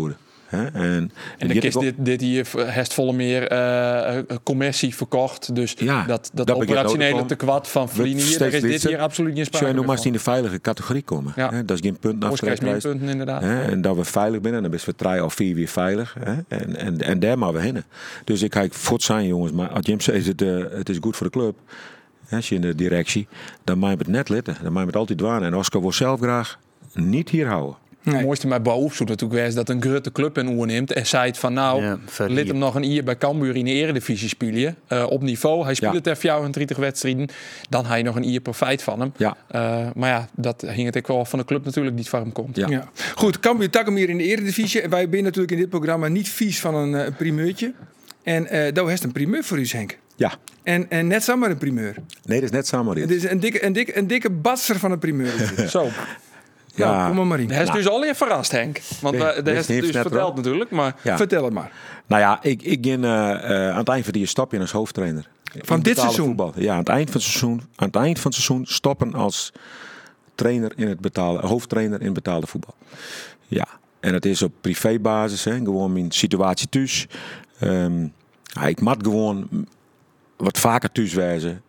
Hè? En dan kiest dit hier heeft volle meer commercie verkocht. Dus dat operationele tekwart van Vlienier, daar is dit hier absoluut niet sprake. Zo, maar in de veilige categorie komen. Ja. Hè? Dat is geen punt meer punten inderdaad. Hè? En dat we veilig binnen, dan is we 3 of 4 weer veilig. Hè? En daar maar we heen. Dus ik kijk voort zijn jongens, maar als Jim zegt het is goed voor de club. Als je in de directie, dan mag je het net litten. Dan mag je het altijd dwaan. En Oscar wil zelf graag niet hier houden. Het mooiste met Boef natuurlijk was dat een grote club in Oer neemt en zei het van lid hem nog een jaar bij Cambuur in de Eredivisie spelen. Op niveau. Hij speelde ter 34 wedstrijden. Dan had je nog een jaar profijt van hem. Ja. Maar ja, dat hing het ook wel van de club natuurlijk die het van hem komt. Ja. Goed, Cambuur takken hier in de Eredivisie. Wij zijn natuurlijk in dit programma niet vies van een primeurtje. En daar heeft een primeur voor u, Henk. Ja. En net zomaar een primeur. Nee, dat is net zomaar. Het is een dikke batser van een primeur. Zo. Ja, nou, kom maar in. Hij is dus al even verrast, Henk. Want de rest heeft dus verteld natuurlijk. Maar vertel het maar. Nou ja, ik ging aan het eind van die stap in als hoofdtrainer. Van dit seizoen? Voetbal. Ja, aan het eind van het seizoen stoppen als trainer in het hoofdtrainer in betaalde voetbal. Ja, en het is op privébasis, hè, gewoon mijn situatie thuis. Ik moet gewoon wat vaker thuis wijzen.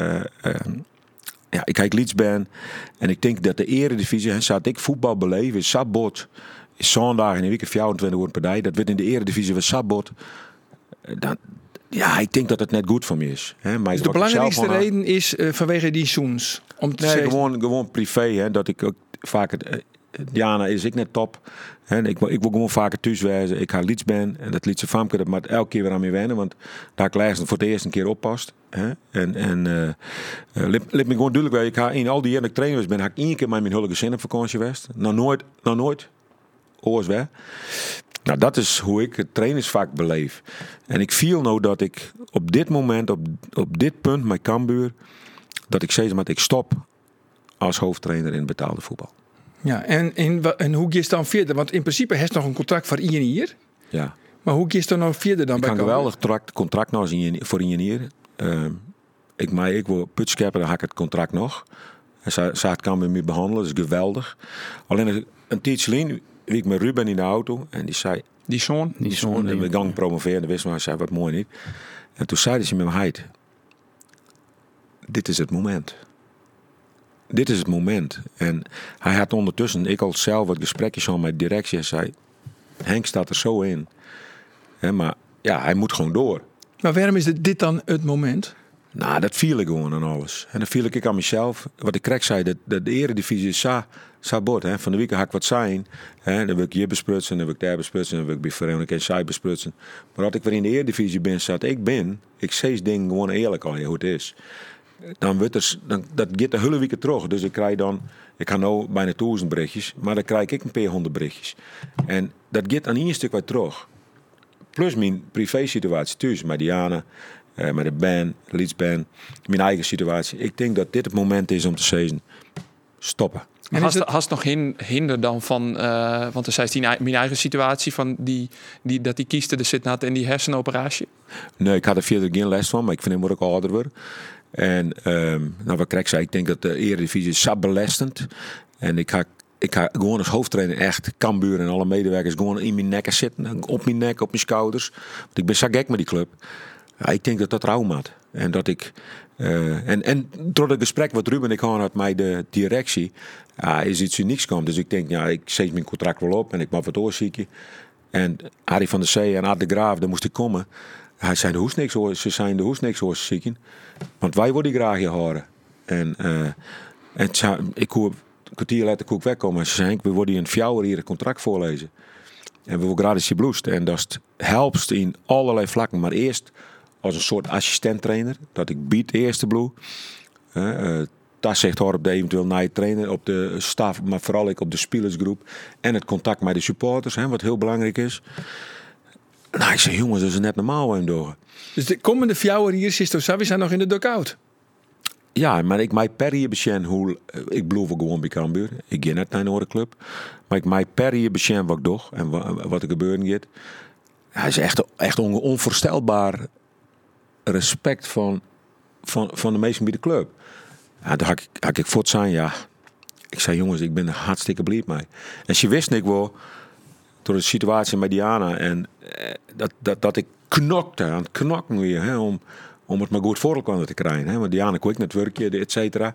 Ik kijk Leeds ben en ik denk dat de Eredivisie, zat ik voetbal beleven, is Sabot, is zondag in de week 24 uur per dag, dat wordt in de Eredivisie was Sabot. Ik denk dat het net goed voor me is. Hè. Maar dus de belangrijkste reden is vanwege die zoens? Om te zeggen... gewoon privé, hè, dat ik ook vaak Diana is ik net top. He, ik wil gewoon vaker thuis wijzen. Ik ga Leeds ben en dat Leedse famke dat moet elke keer weer aan me wennen, want daar ik laatst voor het eerst een keer oppast. Liep me gewoon duidelijk bij. Ik ga in al die jaren dat ik trainer ben, heb ik 1 keer met mijn hele gezin op vakantie geweest. Nou nooit. Oors weg. Nou, dat is hoe ik het trainersvak beleef. En ik viel nou dat ik op dit moment, op dit punt met Cambuur, dat ik steeds maar ik stop als hoofdtrainer in betaalde voetbal. Ja, en hoe is dan verder? Want in principe heeft nog een contract voor 1 jaar. Ja. Maar hoe is dan nou verder dan ik bij Cambuur? Ik kan geweldig contract nog voor 1 jaar. Ik wil putscheppen, dan heb ik het contract nog. En zij kan me mee behandelen, dat is geweldig. Alleen een tijdje geleden, wie ik met Ruben in de auto en die zei... Die zoon? En we gang promoveren, wist maar, hij zei wat mooi niet. En toen zei ze met me, Heid, dit is het moment. Dit is het moment. En hij had ondertussen, ik al zelf wat gesprekjes al met de directie en zei, Henk staat er zo in. Maar ja, hij moet gewoon door. Maar waarom is dit dan het moment? Nou, dat viel ik gewoon aan alles. En dan viel ik aan mezelf. Wat ik kreeg zei, dat de Eredivisie is sabot. Van de week ga ik wat zijn. Dan wil ik hier besprutsen, dan wil ik daar besprutsen, dan wil ik bij Veronica en zij besprutsen. Maar als ik weer in de Eredivisie ben, ik zie dingen gewoon eerlijk al hoe het is. Dan wordt dat gaat de hele week terug. Dus ik ga nou bijna 1000 berichtjes, maar dan krijg ik een paar 100 berichtjes. En dat gaat aan 1 stuk wat terug. Plus mijn privé situatie thuis, met Diana, met de band, de Leeds band, mijn eigen situatie. Ik denk dat dit het moment is om te zeggen, stoppen. En hast nog hinder dan van, want er zei mijn eigen situatie van dat die kieste er zit in die hersenoperatie? Nee, ik had er verder geen les van, maar ik vind hem ook ouder worden. En wat Krek zei, ik denk dat de Eredivisie is belastend. En ik ga gewoon als hoofdtrainer echt Cambuur en alle medewerkers gewoon in mijn nekken zitten. Op mijn nek, op mijn schouders. Want ik ben zo gek met die club. Ja, ik denk dat raam had. En dat ik... en door het gesprek wat Ruben en ik had met de directie, is iets unieks komen. Dus ik denk, ik zet mijn contract wel op en ik mag wat doorzieken. En Harry van der Zee en Art de Graaf, daar moest ik komen. Hij zei ze zijn de hoesniks zieken. Want wij willen graag je horen. En ik hoor een kwartier later koek wegkomen. En ze zei, we willen in 4 uur hier het contract voorlezen. En we willen graag eens je bloest. En dat helpt in allerlei vlakken. Maar eerst als een soort assistenttrainer. Dat ik bied eerst de bloe. Dat zegt hoor op de eventueel na je trainer. Op de staf, maar vooral ik op de spelersgroep. En het contact met de supporters. Wat heel belangrijk is. Nou, ik zeg, jongens, dat is net normaal hem door. Dus de komende 4 uur hier zit Savi zijn nog in de dugout. Ja, maar ik mij per hier besjen hoe ik beloof gewoon bij Cambuur. Ik ga net naar een andere club, maar ik mij per hier besjen wat ik doe en wat er gebeuren gaat. Hij is echt onvoorstelbaar respect van de meesten bij de club. Ja, daar had ik voort zijn, ja. Ik zei, jongens, ik ben er hartstikke blij mee. En ze wist niet wel Toen de situatie met Diana en dat ik knokte aan het knokken weer, hè, om het maar goed voor elkaar te krijgen. Hè. Want Diana kwik net werkje, et cetera.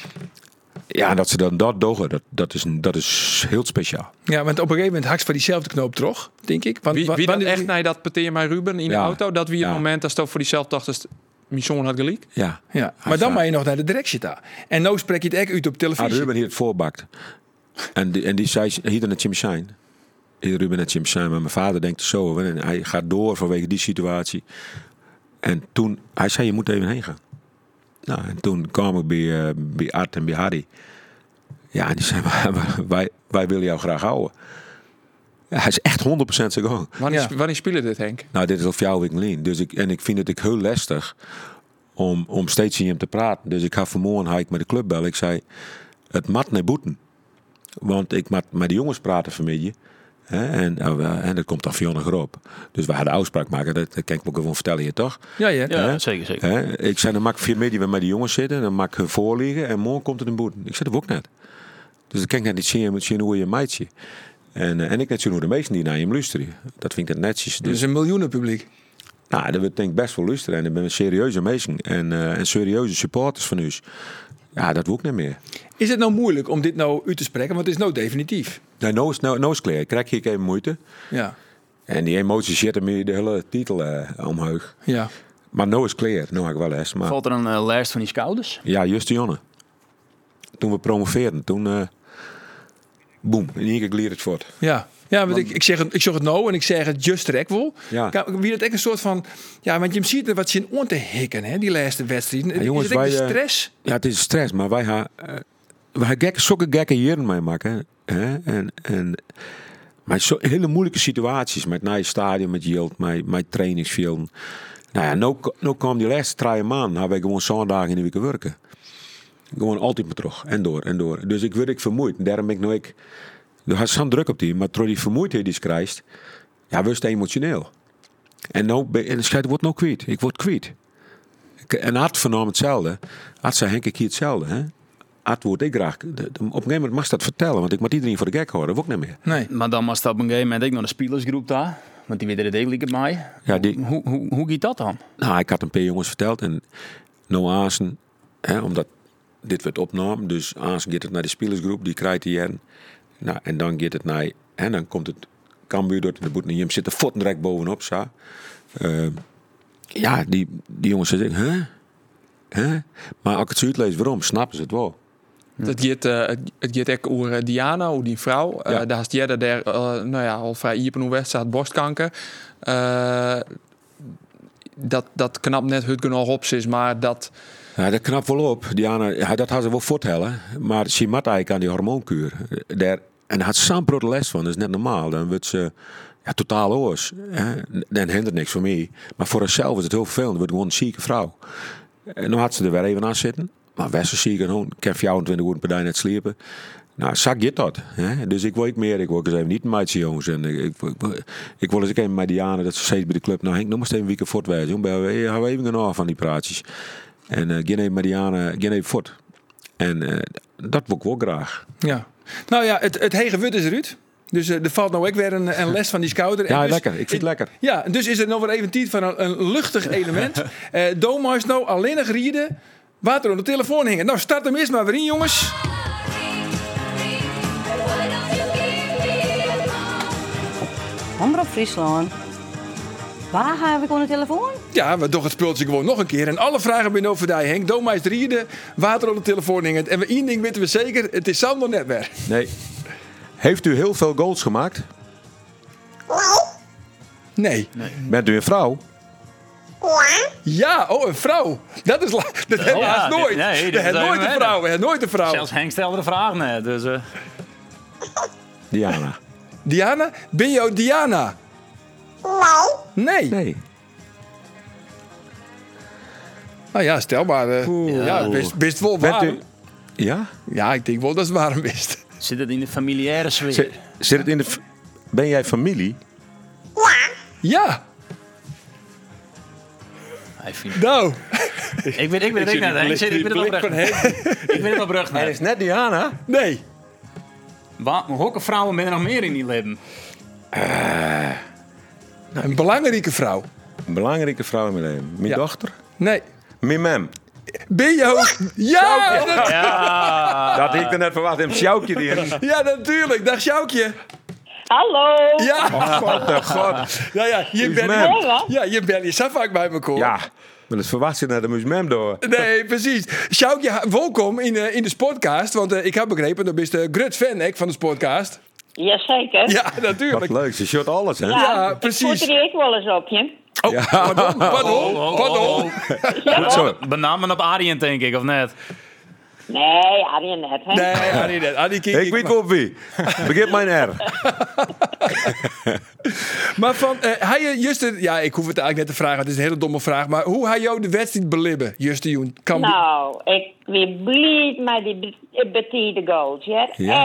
Ja, dat ze dan dat doen, dat is heel speciaal. Ja, want op een gegeven moment haks van diezelfde knoop toch, denk ik. Want, Wie dan echt naar dat peteer mij Ruben in de auto? Dat wie het moment dat voor diezelfde dacht dat mijn zoon had gelijk? Ja. Maar dan mag je nog naar de directie daar. En nou spreek je het echt uit op televisie. Ruben hier het voorbakt. En die zei, hier naar Jim Shine. Ruben naar Jim Shine. Maar mijn vader denkt er zo over. En hij gaat door vanwege die situatie. En toen, hij zei, je moet even heen gaan. Nou, en toen kwam ik bij Art en bij Harry. Ja, en die zei, wij willen jou graag houden. Ja, hij is echt 100% zijn gang. Wanneer spelen dit, Henk? Nou, dit is al 4 weken geleden. Dus ik vind het heel lastig om steeds in hem te praten. Dus ik ga vanmorgen met de club bellen. Ik zei, het mat naar boeten. Want ik moet met de jongens praten vanmiddag. En dat komt dan Fiona Groop. Dus we hadden afspraak maken. Dat kan ik ook gewoon vertellen hier, toch? Ja, zeker. Ik zei, dan mag ik 4 middag met de jongens zitten. Dan mag ik hun voorliggen. En morgen komt het een boete. Ik zei, dat ook net. Dus dan kan ik net niet zien hoe je meidje. En ik net zien hoe de meesten die naar je luisteren. Dat vind ik net netjes. Dus een miljoenen publiek. Nou, dat wil denk ik best wel luisteren. En dan ben we serieuze mensen. En serieuze supporters van u. Ja, dat wil ik niet meer. Is het nou moeilijk om dit nou uit te spreken? Want het is nou definitief. Nee, nou is klaar. Ik krijg hier even moeite. Ja. En die emoties zitten me de hele titel omhoog. Ja. Maar nou is klaar. Nou heb ik wel les. Maar... Valt er een lijst van die schouders? Ja, juist Jonne. Toen we promoveerden, toen... boem, in één keer gliert het voort. Ja. Ja, want ik zeg het nou en ik zeg het just trek wel. Ja. Wie het echt een soort van... Ja, want je ziet er wat zin om te hikken, hè, die laatste wedstrijden. Ja, jongens, is het echt de stress? Ja, het is stress, maar wij gaan zulke gekke jaren mee maken. Hè? Maar zo hele moeilijke situaties met naar je stadion, met Jilt, met trainingsvelden. Nou ja, nou kwam die laatste 3 maanden, hebben we gewoon zondagen in de week werken. Gewoon altijd maar terug en door. Dus ik word vermoeid. En daarom ben ik er had zo'n druk op die, maar door die vermoeidheid die je krijgt, ja, word je emotioneel. En de scheidt wordt nou kwijt. Ik word kwijt. En Art vernam hetzelfde. Art zei Henk, ik hier hetzelfde. Hè? Art wordt ik graag. Op een gegeven moment mag dat vertellen, want ik moet iedereen voor de gek houden. Dat ook niet meer. Nee. Maar dan was dat op een gegeven moment ook nog een spielersgroep daar. Want die weten er degelijk mij. Ja, hoe gaat dat dan? Nou, ik had een paar jongens verteld. En nou Aansen, omdat dit werd opgenomen. Dus Aansen gaat het naar de spielersgroep. Die krijgt die jaren. Nou, en dan gaat het naar... En dan komt het Cambuur door de boet. En je zit er voeten direct bovenop. Zo. Ja, die jongens zeggen... Huh? Maar als ik het zo uitlees waarom, snappen ze het wel. Het gaat ook over Diana, over die vrouw. Ja. Daar is Jedda daar al vrij iepen hoe wedstrijd borstkanker. Dat knapt net het genoeg op is, maar dat... Ja, dat knapt wel op. Diana, dat had ze wel voortellen. Maar ze moet eigenlijk aan die hormoonkuur. En daar had ze zo'n grote les van. Dat is net normaal. Dan wordt ze totaal oors. Dan hindert niks voor mij. Maar voor haarzelf is het heel vervelend. Dan wordt gewoon een zieke vrouw. En dan had ze er weer even aan zitten. Maar Wester ziek en ik heb 24 uur per dag net sliepen. Nou, zak je dat. Hè? Dus ik wil eens even niet een meidje jongens. En ik wil eens even met Diana dat ze steeds bij de club. Nou, Henk, nog maar eens een week voortwijzen. We gaan even genoeg van die praatjes. En geen even met Diana, geen even voort. En dat wil ik wel graag. Ja. Nou ja, het hege wut is eruit. Dus er valt nou ook weer een les van die schouder. Ja, dus, lekker. Ik vind het lekker. Ja, dus is er nog weer even tijd van een luchtig element. Domas nou alleen nog rieden. Water op de telefoon hingen. Nou, start hem eerst maar weer in, jongens. Omroep Friesland. Waar heb ik aan de telefoon? Ja, we doen het speeltje gewoon nog een keer. En alle vragen ben over die, Henk. Domas rieden, water op de telefoon hingen. En één ding weten we zeker. Het is Sander net weer. Nee. Heeft u heel veel goals gemaakt? Nee. Bent u een vrouw? Ja, een vrouw. Dat hebben we haast nooit. Nee, we hebben nooit een vrouw. We hebben nooit een vrouw. Zelfs Henk stelde de vraag net. Dus, Diana. Diana? Ben je Diana? Nee. Nou ja, stel maar. Best wel warm. Ja? Ja, ik denk wel dat het warm is. Zit het in de familiaire sfeer? Zit het in de... Ben jij familie? Ja. Nou. Ik weet het ook net. Ik ben het oprecht. Hij is net Diana. Nee. Welke vrouwen ben er nog meer in die leven? Een belangrijke vrouw. Een belangrijke vrouw in mijn leven. Mijn dochter? Nee. Mijn mem. Ben je ook? Ja! Dat had ik er net verwacht. Een sjoukje erin. Ja, natuurlijk. Dag Sjoukje. Hallo. Ja. God. Ja, je bent je bent je zo vaak bij elkaar. Ja, maar dat verwacht je naar de museum door. Nee, precies. Sjoukje, welkom in de sportcast. Want ik heb begrepen, dat is de groot fan van de sportcast. Jazeker. Ja, natuurlijk. Wat leuk, ze shot alles, hè? Ja, precies. Ik voer er ik wel eens op je. Oh, ja. Pardon. Sorry. Benamen op Arjen, denk ik, of net? Nee, Arjen net, hè? Nee, Arjen net. Ik weet op wie. Begin mijn R. Maar van, Justin, ja, ik hoef het eigenlijk net te vragen, het is een hele domme vraag, maar hoe hij jou de wedstrijd belibben, Justin Joen? Nou, ik weer blij met die betierde goals, ja?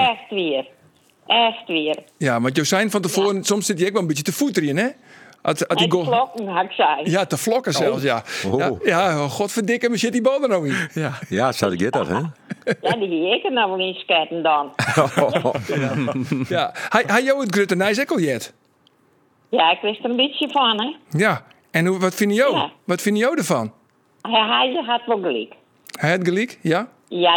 Echt weer. Ja, want Josijn van tevoren, soms zit hij ook wel een beetje te voeteren, hè? Te vlokken, had ik zei. Ja, te vlokken zelfs, ja. Ja, godverdikke, maar zit die bal er nou in? Ja, zou ik dat, hè? Ja, die zie ik er nou wel in sketten dan. Ja. Hij jou het Grutte Nijsekkeljet? Ja, ik wist er een beetje van, hè? Ja, en wat vind je jou? Ja. Wat vind je jou ervan? Hij had wel gelijk. Hij had gelijk, ja?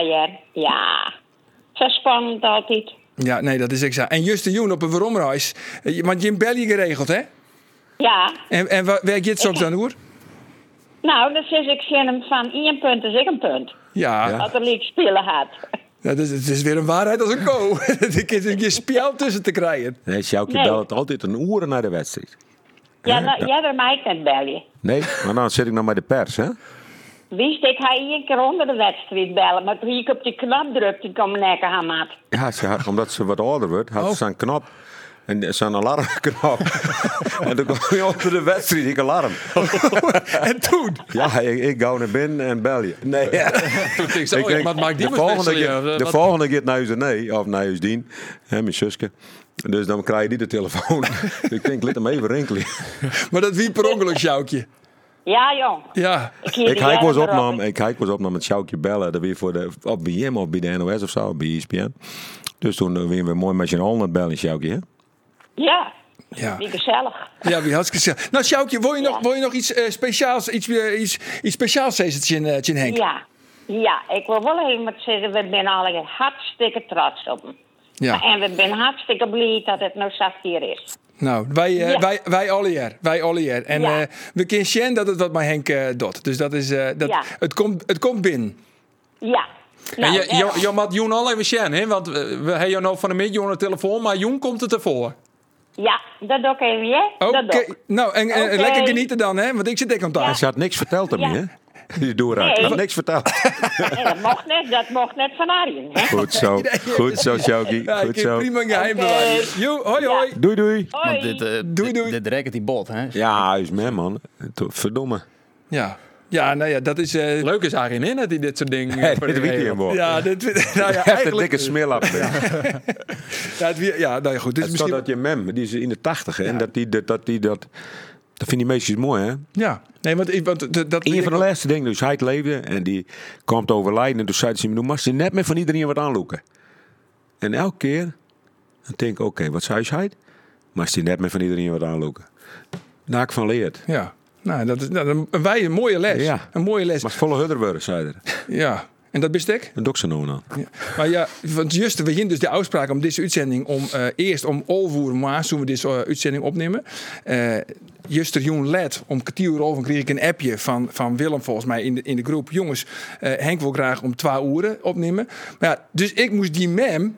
Ja. Zo spannend altijd. Ja, nee, dat is exact. En Justin Joen op een waaromreis, want je in België geregeld, hè? Ja. En werk je het zo dan, hoor? Nou, dan zeg ik hem van 1 punt is ik een punt. Ja. Dat er liek spelen had. Ja, het is weer een waarheid als een ko. Je spel tussen te krijgen. Nee, Sjoukje belt altijd een uur naar de wedstrijd. Ja, daar mag ik net bellen. Nee, maar dan zit ik nog bij de pers, hè? Wist ik, ga 1 keer onder de wedstrijd bellen. Maar toen ik op die knop drukte, kwam mijn nek aan maat. Ja, omdat ze wat ouder wordt, had ze een knop. En zo'n alarmknop. En toen kwam je onder de wedstrijd, ik alarm. En toen? Ja, ik ga naar binnen en bel je. Nee. Toen denk wat maakt die de volgende keer naar huis of naar huis Dien. Hè, mijn zusje. Dus dan krijg je die de telefoon. Ik denk, laat hem even rinkelen. Maar dat wie per ongeluk, Sjoukje? Ja, jong. Ja. Ik was opnam met Sjoukje bellen. Dat weer voor op BM of bij de NOS of zo, bij ESPN. Dus toen weer mooi met je handen aan het bellen, Sjoukje, hè? Ja, wie gezellig. Ja, wie hartstikke gezellig. Nou, Sjoukje, wil je nog iets speciaals, iets speciaals zeggen, Tjen Henk? Ja, ik wil wel even zeggen, we zijn alle hartstikke trots op hem. Ja. En we zijn hartstikke blij dat het nou zacht hier is. Nou, wij alle hier. En we kunnen zien dat het wat met Henk doet. Dus dat is, het komt binnen. Ja. Nou, en je moet Joen al even zien, hè? Want we hebben jou nog van de middag aan de telefoon, maar Joen komt het ervoor. Ja, dat doe ik even, hè? Oké. Nou, en lekker genieten dan, hè? Want ik zit dik aan tafel. Ze had niks verteld aan me, hè? Die doorraad. Nee. Had niks verteld. Nee, dat mocht net van Arjen, hè? Goed zo, Sjoukje. Ja, goed zo. Prima geheim bewaren. Hoi. Doei. Want Doei. dit rekt die bot, hè? Ja, hij is meer, man. Verdomme. Ja, nou ja, dat is... Leuk is Arjen, hè, dat hij dit soort dingen... Ja, dit weet hij hem. Ja, Echt een dikke smil af. Nou ja, goed. Het misschien... dat je mem, die is in de 80, hè? En dat vind die meisjes mooi, hè? Ja. Nee, want dat een van de laatste dingen, dus hij het leefde en die komt overlijden. En toen zei ze, mag je net meer van iedereen wat aanloeken. En elke keer, dan denk ik, oké, wat zei hij? Maar ze net meer van iedereen wat aanloeken. Daar ik van leerd. Ja. Nou, dat is een mooie les. Ja. Een mooie les. Maar volle hudderburg, zei er. Ja. En dat bestek? Dat doe ik ze nou aan. Ja. Maar ja, want juist, we hebben dus de afspraak om deze uitzending om eerst om Olvoer maas toen we deze uitzending opnemen. Juster Joen let om kwartier over kreeg ik een appje van Willem volgens mij in de groep. Jongens, Henk wil graag om 2 uur opnemen. Maar ja, dus ik moest die mem...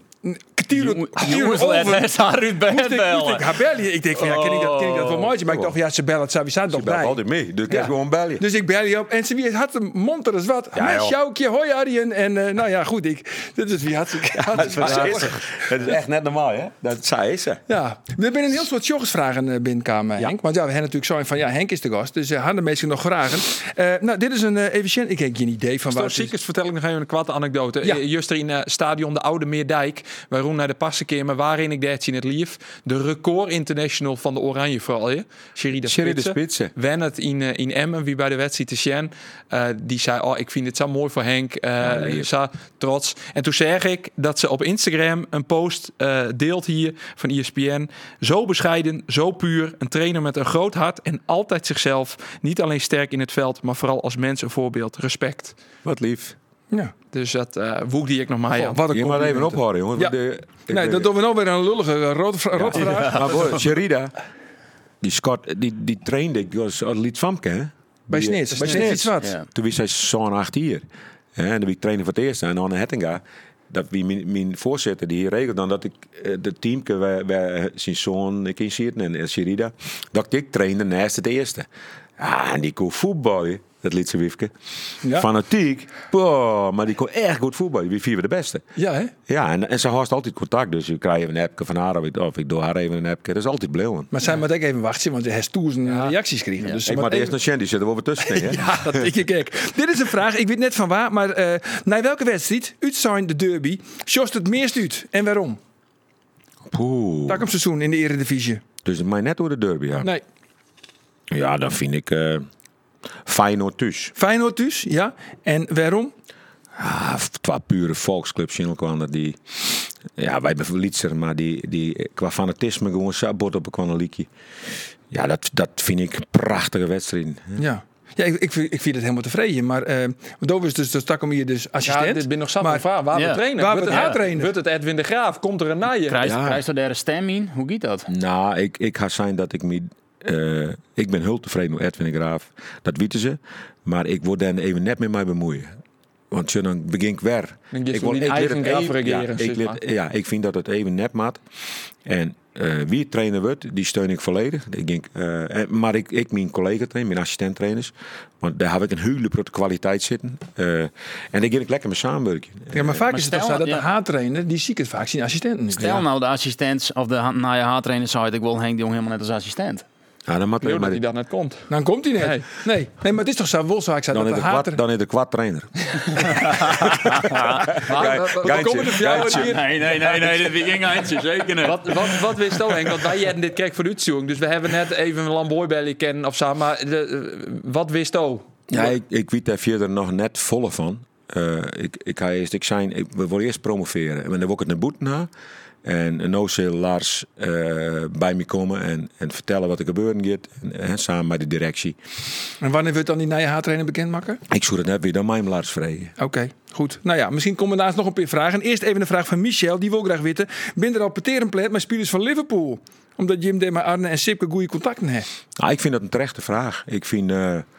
Jongens, let haar uit bellen. Ik denk van, ken ik dat wel mooi? Maar ik dacht, ja, ze bellen, ze staan toch bij. Ze altijd mee, dus ik kan gewoon bellen. Dus ik bel je op en ze had een monter als wat. Ja, Sjoukje, hoi Arjen. En nou ja, goed, dit is wie hartstikke dat is echt net normaal, hè? Dat zei ze. Ja, we hebben een heel soort joggersvragen binnenkamer, Henk. Want ja, we hebben natuurlijk zo van, ja, Henk is de gast. Dus hadden mensen nog vragen. Nou, dit is een even, ik heb geen idee van waar het is. Ziekers vertel ik nog even een kwarte anekdote. Ja. Juist er in stadion de Oude Meerdijk, waarom naar de passenkeer, waarin ik dat in het lief. De record international van de Oranje vooral. Sherida Spitsen. Wen het in Emmen, wie bij de wedstrijd te Sjen. Die zei, ik vind het zo mooi voor Henk. Zo trots. En toen zeg ik dat ze op Instagram een post deelt hier van ESPN. Zo bescheiden, zo puur. Een trainer met een groot hart en altijd zichzelf. Niet alleen sterk in het veld, maar vooral als mens een voorbeeld. Respect. Wat lief. Ja. Dus dat woeg die ik nog maar. Ja. Je moet even ophouden, jongen. Ja. Dat doen we nou weer een lullige rotvraag. Maar voor Sherida, die trainde ik als Lietsvamke, hè? Bij Sneets. Toen was hij zo'n 8 jaar. En dan ben ik trainer voor het eerste. En Anne Hettinga, dat wie mijn voorzitter die hier regelt dan dat ik de teamke waar zijn zoon ik in zit en Sherida, dat ik trainde naast het eerste. Ja, en die kon voetballen. Dat liet ze wiefke. Ja. Fanatiek. Boah, maar die kon echt goed voetballen. Wie vieren we de beste? Ja, hè? Ja, en ze had altijd contact. Dus je krijgt een appje van haar of ik door haar even een appje. Dat is altijd blijven. Maar zij moet ook even wachten, want je hebt reacties kregen. Ja. Dus ik moet eerst naar Shandy zitten, we tussen. Ja, dat denk ik. Dit is een vraag, ik weet net van waar, maar naar welke wedstrijd uit zijn de derby sjost het meest uit en waarom? Tak op seizoen in de Eredivisie. Dus het mij net door de derby, ja. Nee. Ja, dan vind ik Feyenoord thuis. Feyenoord thuis, ja. En waarom? Twee pure volksclubs in elkaar die... Ja, wij zijn verlietser, maar die qua fanatisme gewoon sabot op een kwanaliekje. Ja, dat vind ik een prachtige wedstrijd. Ja. Ja, ik vind het helemaal tevreden. Maar Dover is dus Takom hier dus assistent. Ja, dit ben nog zat maar vraag. Waar we trainen? Waar we het trainen? Wordt het Edwin de Graaf? Komt er een naaien? Krijgt er daar een stem in? Hoe gaat dat? Nou, ik ga zijn dat ik me... ik ben heel tevreden met Edwin de Graaf. Dat weten ze. Maar ik word daar even net met mij bemoeien. Want dan begin ik weer. Ik wil niet eigen Graaf regeren. Ik vind dat het even net maakt. En wie trainer wordt, die steun ik volledig. Ik denk, maar ik mijn collega trainer, mijn assistent trainers. Want daar heb ik een hele grote kwaliteit zitten. En daar ga ik lekker mee samenwerken. Ja, maar vaak is het toch zo dat de haartrainer, die ziet het vaak zijn assistenten. Stel nou de assistent of de haartrainer zei ik wil Henk de Jong helemaal net als assistent. Ja, dan moet dat hij dan net komt. Dan komt hij net. Nee, maar het is toch zo wolzaak. Dan is de kwart trainer. Nee, dat ging eindje, zeker niet. Wat wist je, Henk? Want wij hadden dit kijk voor uitzoeken. Dus we hebben net even een Lamboy-belly kennen of zo. Maar wat wist je? Ja, ik weet daar verder nog net volle van. We willen eerst promoveren. En dan wil ik het naar boeten na. En nou zal Lars bij me komen en vertellen wat er gebeuren gaat. En samen met de directie. En wanneer wordt dan die nieuwe haartrainer bekendmaken? Ik zou het net weer dan mij Lars vragen. Oké, goed. Nou ja, misschien komen we daarnaast nog een paar vragen. Eerst even een vraag van Michel. Die wil graag weten. Ben er al peterenplet met spelers van Liverpool? Omdat Jim met Arne en Sipke goede contacten hebben. Nou, ik vind dat een terechte vraag. Ik vind...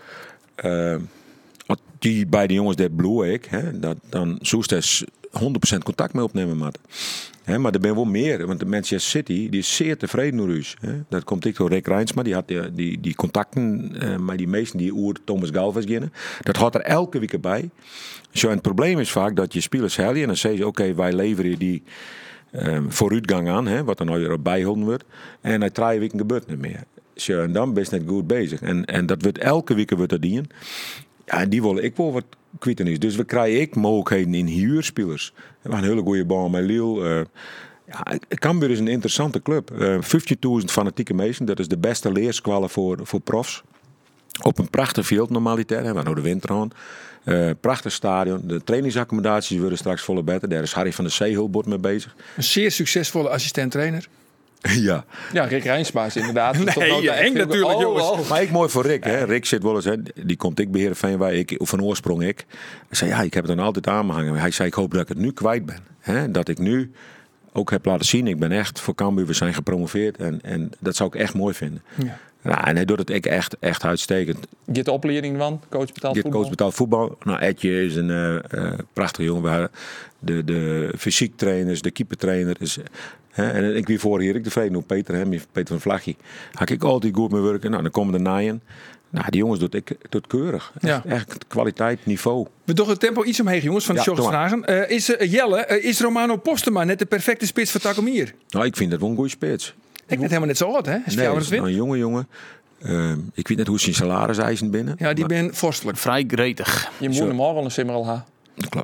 die bij de jongens dat Blue ik, dan zoest er 100% contact mee opnemen met. Maar er ben wel meer, want de Manchester City die is zeer tevreden door u. Dat komt ik door Rick Reinsma, die had die contacten met die meesten die oer Thomas Galvez beginnen. Dat had er elke week bij. Zo, en het probleem is vaak dat je spelers helden en dan zeggen ze oké, wij leveren die vooruitgang aan, wat er nou weer bijgehouden wordt. En na 3 weken gebeurt het niet meer. Zo, en dan ben je net goed bezig. En dat wordt elke week wordt dat dienen. Ja, en die willen ik wel wat kwijt is. Dus we krijgen mogelijkheden in huurspelers. We hebben een hele goede baan met Lille. Cambuur is een interessante club. 50.000 fanatieke mensen. Dat is de beste leerskwallen voor profs. Op een prachtig veld normaliter. We nou de winter aan. Prachtig stadion. De trainingsaccommodaties worden straks volle beter. Daar is Harry van der Zeehulbord mee bezig. Een zeer succesvolle assistent-trainer. Ja. Ja, Rick Reinsma is inderdaad. Nee, Henk natuurlijk, jongens. Maar ik mooi voor Rick. Hè. Rick zit wel eens, die komt ik beheren van oorsprong ik. Hij zei, ja, ik heb het dan altijd aangehangen. Hij zei, ik hoop dat ik het nu kwijt ben. Hè. Dat ik nu ook heb laten zien, ik ben echt voor Cambuur, we zijn gepromoveerd. En dat zou ik echt mooi vinden. Ja. Nou, en hij doet het echt uitstekend. Get de opleiding van? Coach betaald voetbal? Coach betaald voetbal. Nou, Etje is een prachtige jongen. We hebben de fysiek trainers, de keepertrainer. Dus, en ik wie voor hier ik tevreden op Peter van Vlaggie. Ga ik altijd goed mee werken. Nou, dan komen de naaien. Nou, die jongens doet keurig. Ja. Echt kwaliteit, niveau. We doen het tempo iets omheen, jongens, van de showvragen. Is Romano Postema net de perfecte spits voor Takomir? Nou, ik vind dat wel een goede spits. Ik net helemaal net zo oud, hè? Is een jonge. Ik weet net hoe zijn salariseisen binnen. Ja, die ben vorstelijk. Vrij gretig. Je moet hem al een simmer al hebben. Dat klopt.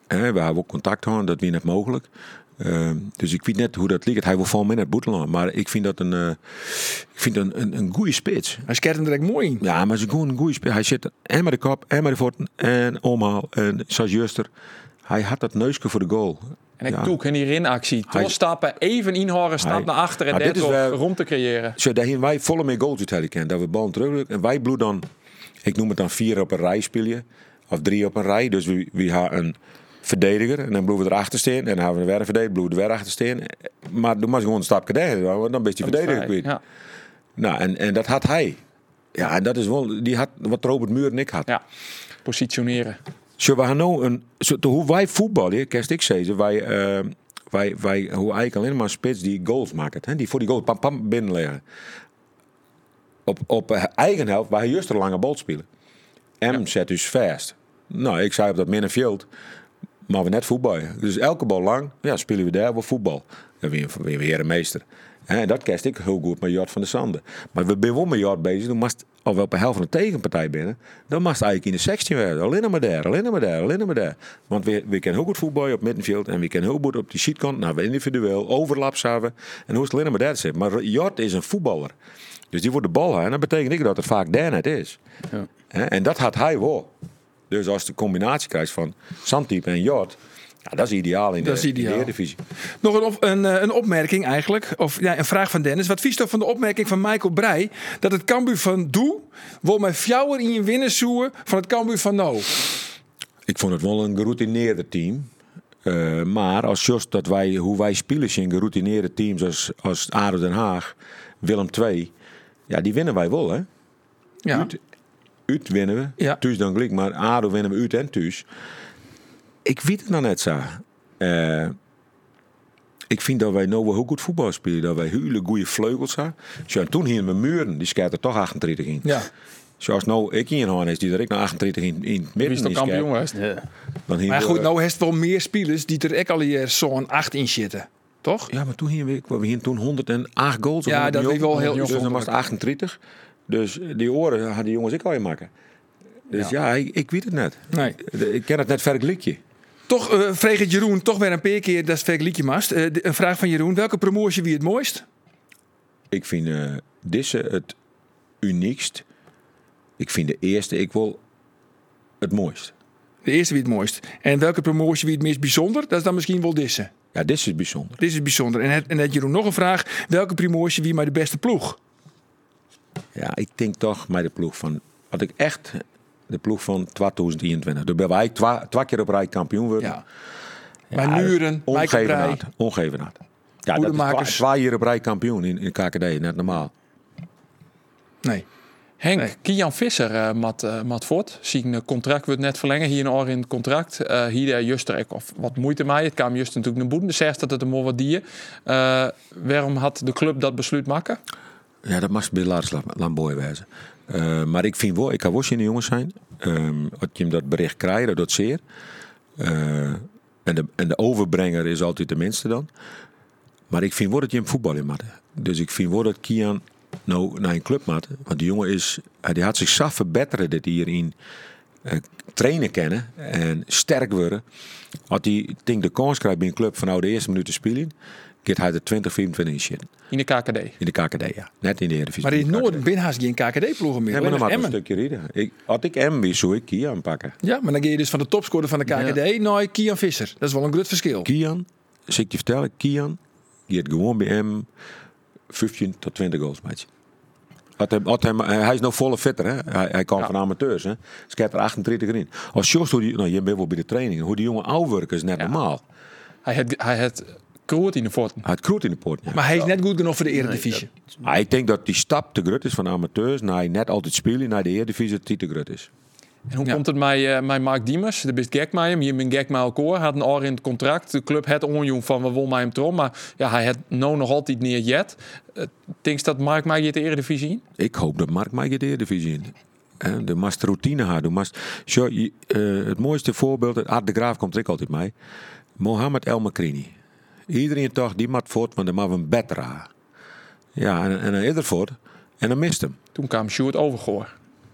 We hebben ook contact gehad, dat was net mogelijk. Dus ik weet net hoe dat ligt. Hij wil van mij naar Boeteland. Maar ik vind dat een goede spits. Hij skert hem direct mooi in. Ja, maar ze gewoon een goede spits. Hij zit en met de kop, en met de voeten, en omhaal. En zoals juster. Hij had dat neusje voor de goal. En ik doe in die rinactie. Stappen, even inhouden, stap naar achter en dit rond te creëren. Zo, daarin wij volle meer goals uithalen. Dat we ballen terug. En wij bloeden dan, ik noem het dan 4 op een rij spelen. Of 3 op een rij. Dus we hebben een verdediger en dan bloeven we erachter staan. En dan hebben we weer een verdediger, bloeven we weer achter staan. Maar dan mag je gewoon een stapje tegen. Dan ben je die verdediger kwijt. Ja. Nou, en dat had hij. Ja, en dat is wel, die had wat Robert Muur en ik had. Ja, positioneren. Zo, we gaan nou hoe wij voetballen, kerst ik zeggen, wij hoe eigenlijk alleen maar spits die goals maken, hè, die voor die goal pam binnenleggen. Op eigen helft, waar hij juist een lange bal spelen. Zet dus vast. Nou, ik zei op dat middenveld, maar we net voetballen. Dus elke bal lang, ja, spelen we daar wel voetbal. Dan weer een meester. En dat kerst ik heel goed met Jort van der Sande. Maar we zijn wel met Jort bezig. Dan moest al wel op de helft van de tegenpartij binnen. Dan moest eigenlijk in de 16 werden. Alleen maar daar. Want we kennen heel goed voetballen op middenveld. En we kennen heel goed op die sheetkant. Nou, we individueel overlaps hebben. En hoe is het alleen maar daar zitten. Maar Jort is een voetballer. Dus die wordt de bal aan. En dat betekent niet dat het vaak daar net is. Ja. En dat had hij wel. Dus als de combinatie krijgt van Santip en Jort. Ja, dat is ideaal in de Eredivisie. Nog een opmerking eigenlijk. Of ja, een vraag van Dennis. Wat vies toch van de opmerking van Michael Breij? Dat het Cambuur van Doe wil met fjouwer in je winnen zoeken van het Cambuur van No. Ik vond het wel een geroutineerde team. Maar als just dat hoe wij spelen in geroutineerde teams als ADO Den Haag, Willem II. Ja, die winnen wij wel, hè? Ja. Uit winnen we. Ja. Thuis dan gelijk, maar ADO winnen we uit en thuis. Ik weet het nou net zo. Ik vind dat wij nou wel heel goed voetbal spelen. Dat wij hele goede vleugels hebben. Zo, en toen hier met Muren, die schaart er toch 38 in. Ja. Zoals nou ik in Haan is, die er ik naar 38 in het midden. Wie is toch kampioen geweest? Ja. Maar goed, nou heeft wel meer spelers die er ook al hier zo'n 8 in zitten. Toch? Ja, maar toen hier toen 108 goals. Ja, dat is wel heel dus dan was het 38. Dus die oren hadden die jongens ik al je maken. Dus ja, ik weet het net. Nee. Ik ken het net vergelijkje. Toch vreeg het Jeroen toch weer een paar keer dat vergelijkje mast. Een vraag van Jeroen. Welke promotie wie het mooist? Ik vind deze het uniekst. Ik vind de eerste wel het mooist. De eerste wie het mooist. En welke promotie wie het meest bijzonder? Dat is dan misschien wel deze. Ja, dit is bijzonder. Dit is bijzonder. En het Jeroen nog een vraag. Welke promotie wie maar de beste ploeg? Ja, ik denk toch maar de ploeg van... Had ik echt... De ploeg van 2021. Daar ben wij twee keer op rij kampioen worden. Ja. Maar Muren, ongevenaard. Ja, dat is 2 jaar op rij kampioen in KKD. Net normaal. Nee. Henk, Kian Visser mat voort. Zie een contract wordt net verlengen. Hier een in het contract. Hier juist er of wat moeite mee. Het kwam juist natuurlijk naar boeten. Zegt dat het een wat dier. Waarom had de club dat besluit maken? Ja, dat mag bij Lars Lamboy wezen. Maar ik vind wel, ik kan wel in de jongens zijn. Dat je hem dat bericht krijgt, dat zeer. En de overbrenger is altijd de minste dan. Maar ik vind wel dat je hem voetbal in moet. Dus ik vind wel dat Kian nou naar een club moet. Want die jongen die had zich zo verbeterd dat hij hierin trainen kennen en sterk worden. Als hij de kans krijgt bij een club van de eerste minuut te spelen, gaat hij de 20-24 in zitten. In de KKD? In de KKD, ja. Net in de Eredivisie. Maar in Noord binnenhaast geen KKD-ploegen meer. Nee, maar dan mag een stukje rijden. Had ik hem weer zou ik Kian pakken. Ja, maar dan ga je dus van de topscorer van de KKD naar Kian Visser. Dat is wel een groot verschil. Kian, zal ik je vertellen, Kian gaat gewoon bij hem 15 tot 20 goals match. Hij is nog volle fitter, hè? Hij kan van amateurs, hè? Skert er 38 in. Als Jos, je bent wel bij de training, hoe die jongen oudwerken is net normaal. Hij had kroot in de poort. Hij had kroot in de poort, ja. Maar hij is net goed genoeg voor de Eredivisie. Nee, ik denk dat die stap te groot is van amateurs naar net altijd spelen naar de Eredivisie die te groot is. En hoe komt het met Mark Diemers? De best gek met hem. Hier ben gek met elkaar. Had een oor in het contract. De club had onjoen van we willen met hem trom. Maar ja, hij had nou nog altijd niet jet. Denk je dat Mark mij je de Eredivisie in? Ik hoop dat Mark mij je de Eredivisie in. De mast routine had. Het mooiste voorbeeld, Art de Graaf komt er ook altijd mee. Mohamed El Makrini. Iedereen toch, die maakt voort, want dan mag een betra. Ja, en dan eerder voort. En dan mist hem. Toen kwam Sjoerd Overgoor.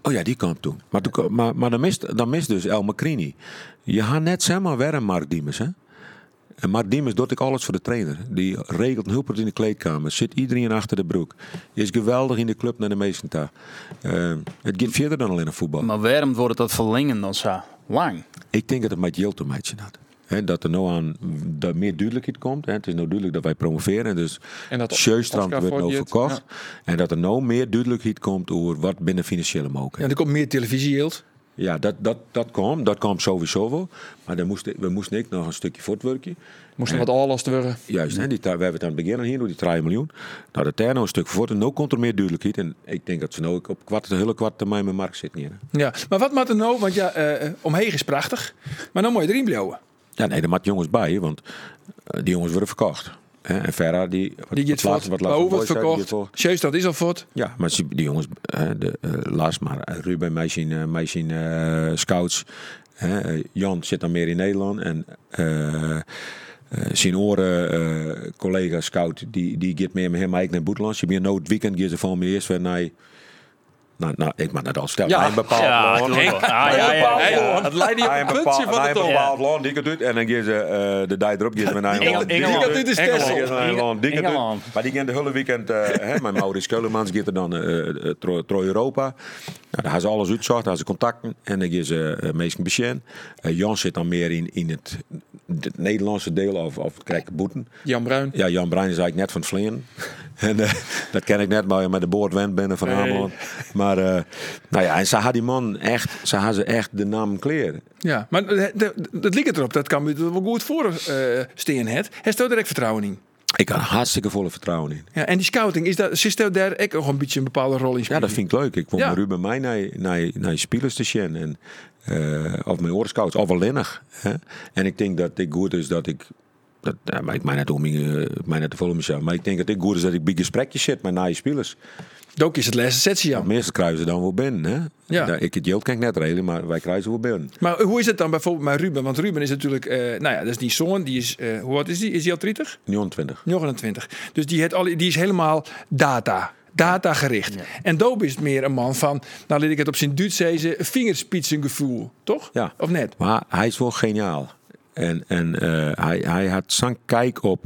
Oh ja, die kwam toen. Maar dan mist dus El Macrini. Je had net zomaar weer een Mark Diemers, hè? En Mark Diemers doet ik alles voor de trainer. Die regelt heel goed in de kleedkamer. Zit iedereen achter de broek. Is geweldig in de club naar de meesten daar. Het gaat verder dan alleen naar voetbal. Maar waarom wordt dat verlengen dan zo lang? Ik denk dat het met Jill te maken had. Dat er nou aan dat meer duidelijkheid komt. Het is nou duidelijk dat wij promoveren. Dus Sjöstrand wordt nou verkocht. Ja. En dat er nou meer duidelijkheid komt over wat binnen financiële mogelijkheden. Ja, er komt meer televisiebeeld. Ja, dat komt sowieso wel. Maar we moesten ik nog een stukje voortwerken. Moesten wat alles worden. Juist, we hebben het aan het begin hier door die 3 miljoen. Nou, dat daar nou een stuk voor. En nu komt er meer duidelijkheid. En ik denk dat ze nou op hele kwart termijn met Mark zitten hier. Ja, maar wat moet er nou? Want ja, omheen is prachtig. Maar nou moet je erin blijven. Ja, nee, er moet jongens bij. Want die jongens worden verkocht. En Ferra, die gaat voort. Hoe wordt verkocht? Sjöstrand is al voort. Ja, maar die jongens, Lars, maar Ruben, mijn scouts. Jan zit dan meer in Nederland. En zijn oren collega scout, die gaat meer met hem eigenlijk naar Boetelands. Je bent nou het weekend, gaat ze van me eerst weer naar... Nou, ik mag net al stellen. Ja, een bepaald land. Het leidt niet op een puntje van het een bepaald land, die doet. En dan gaan ze de dag erop, gaan ze naar Engeland. Engeland. Maar die gaan de hele weekend, mijn Maurits Keulemans gaat er dan door Europa. Nou, daar gaan ze alles uitzocht, daar gaan ze contacten. En dan gaan ze meestal besjen. Jan zit dan meer in het Nederlandse deel of krijgt boeten. Jan Bruin. Ja, Jan Bruin is eigenlijk net van het vliegen. En dat ken ik net, maar met de boord binnen van Ameland. Maar nou ja, en ze had die man echt, ze had ze echt de naam kleren. Ja, maar dat ligt erop. Dat kan me wel goed voorstellen. Hij stelt direct vertrouwen in. Ik had hartstikke volle vertrouwen in. Ja, en die scouting, is dat, stelt daar ook nog een beetje een bepaalde rol in spelen? Ja, dat vind ik leuk. Ik vond Ruben mij naar spelers te zien. En of mijn oorschouts, of alleenig. En ik denk dat ik goed is dat ik... maar ik meen net te volgen mezelf. Maar ik denk dat ik goed is dat ik bij gesprekjes zit met naaie spelers. Ook is het laatste setje, Jan. Meestal kruisen ze dan wel binnen. Hè? Ja. Ik het geld kan ik net regelen, maar wij kruisen wel binnen. Maar hoe is het dan bijvoorbeeld met Ruben? Want Ruben is natuurlijk, dat is die zoon, die is, hoe oud is die? Is hij al 30? 29. 29. Dus die is helemaal datagericht. Ja. En Doop is meer een man van, nou liet ik het op zijn Duits zeggen, vingerspitsengevoel, toch? Ja. Of net? Maar hij is wel geniaal. En hij had zo'n kijk op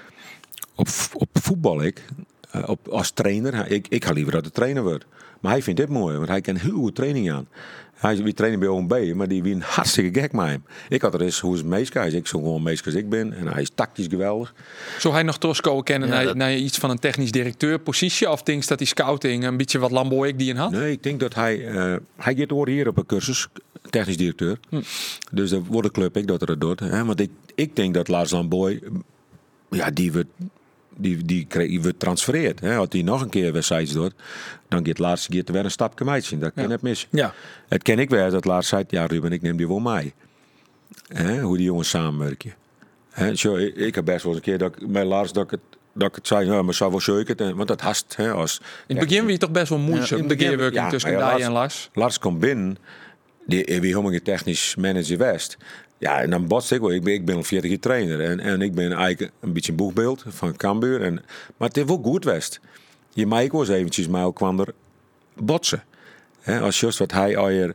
voetbal, als trainer. Ik ga liever dat de trainer wordt. Maar hij vindt dit mooi, want hij kan heel goed training aan. Hij trainen bij OMB, maar die wie een hartstikke gek met hem. Ik had er eens hoe is het meeska. Ik zo gewoon meeska als ik ben. En hij is tactisch geweldig. Zou hij nog Tosco kennen naar iets van een technisch directeur positie? Of denk je dat die scouting een beetje wat Lambo die in had? Nee, ik denk dat hij gaat door hier op een cursus. Technisch directeur. Dus dat wordt de club ik dat er het doet. Want ik denk dat Lars Lamboy, ja, die wordt transfereerd. Als hij nog een keer wedstrijd doet, dan gaat Lars er weer een stapje mee zien. Dat kan het mis. Ja. Het ken ik wel dat Lars zei, ja Ruben, ik neem die wel mee. Hoe die jongens samenwerken. Zo, ik heb best wel eens een keer dat ik, met Lars dat ik het zei, maar zou wel zeker, want dat haast. In het begin was je toch best wel moeilijk. In het begin tussen Dai en Lars. Lars komt binnen, wie helemaal een technisch manager West. Ja, en dan botst ik wel. Ik ben al 40 jaar trainer. En ik ben eigenlijk een beetje een boegbeeld van Cambuur. Maar het is wel goed West. Je mij was eventjes, maar ook kwam er botsen. Als just wat hij al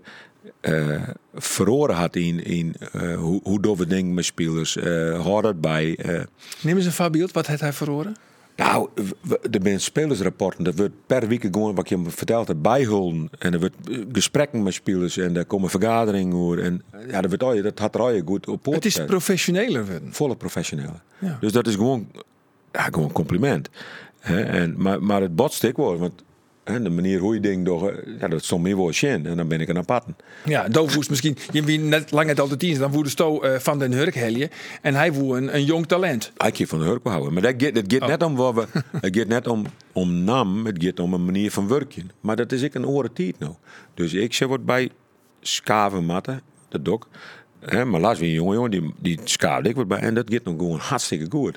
verloren had in hoe doen we dingen met spelers. Hoort dat bij. Neem eens een voorbeeld. Wat heeft hij verloren? Nou, er zijn spelersrapporten. Dat wordt per week gewoon, wat ik je verteld heb, bijhouden. En er wordt gesprekken met spelers. En er komen vergaderingen over. En ja, dat had er al goed op. Het is professioneler worden. Volle professioneler. Ja. Dus dat is gewoon een compliment. Maar het botst ik wel. Want de manier hoe je dingen doet, dat stond meer wel in. En dan ben ik een aparten. Ja, Doof woest misschien, je wie net lang het altijd dan woede Sto van den Hurk helje. En hij woe een jong talent. Hij kan van de Hurk behouden. Maar het gaat net om wat we. Het gaat net om naam, het gaat om een manier van werken. Maar dat is ik een oren tijd nou. Dus ik zeg wat bij schaven matten, dat dok. Maar laatst weer een jongen die schaafde ik wat bij. En dat gaat nog gewoon hartstikke goed.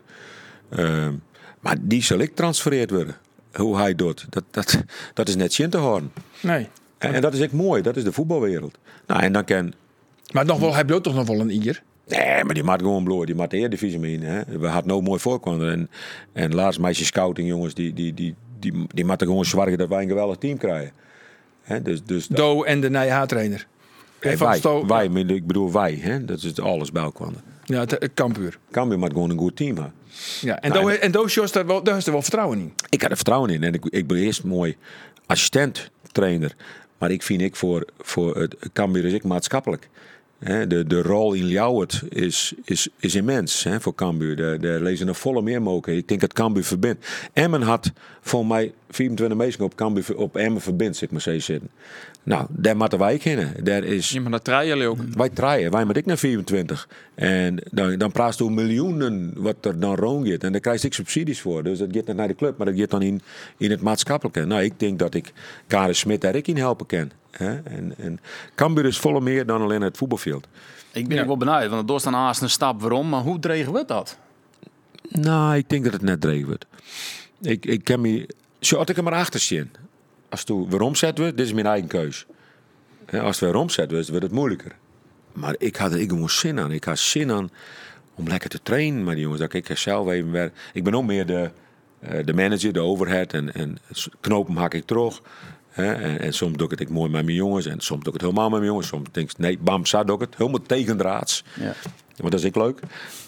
Maar die zal ik transfereerd worden. Hoe hij doet, dat is net zin te horen. Nee. En dat is echt mooi, dat is de voetbalwereld. Nou, en dan kan... Maar nog wel, hij bloot toch nog wel een ier? Nee, maar die maakt gewoon bloed, die maakt de Eredivisie mee in. We hadden nou mooi voorkomen. En laatst meisje scouting jongens, die maakten gewoon zorgen dat wij een geweldig team krijgen. Hè, dus Do en de NH-trainer. Hey, wij, ik bedoel wij. Hè? Dat is alles bij elkaar. Ja, het Cambuur. Cambuur moet gewoon een goed team hebben. Ja, en Do Jos, daar is er wel vertrouwen in. Ik had er vertrouwen in. En ik ben eerst mooi assistent trainer. Maar ik vind voor het Cambuur is ik maatschappelijk. De rol in Ljouwert is immens voor Cambuur. Daar lezen er volle meer mogelijk. Ik denk dat Cambuur verbindt. Emmen had voor mij 24 mensen op Emmen verbindt, zeg maar zo zitten. Nou, daar moeten wij kennen. Daar is. Ja, maar dat draaien jullie ook. Wij draaien. Wij met ik naar 24. En dan praat je miljoenen wat er dan rondgaat. En daar krijg ik subsidies voor. Dus dat gaat niet naar de club, maar dat gaat dan in het maatschappelijke. Nou, ik denk dat ik Karen Smit daar ik in helpen kan. En Cambuur is volle meer dan alleen het voetbalveld. Ik ben ook wel benieuwd, want het doet dan haast een stap waarom. Maar hoe dregen we dat? Nou, ik denk dat het net dreven wordt. Ik kan me... Zo had ik er maar achter zien. Als we waarom zetten we, dit is mijn eigen keus. Als we waarom zetten we, wordt het moeilijker. Maar ik had gewoon zin aan. Ik had zin aan om lekker te trainen met die jongens. Dat ik zelf even werk. Ik ben ook meer de manager, de overhead. En knopen hak ik terug. En soms doe ik het mooi met mijn jongens. En soms doe ik het helemaal met mijn jongens. Soms denk ik, nee, bam, zo doe ik het. Helemaal tegendraads. Ja. Maar dat is ik leuk.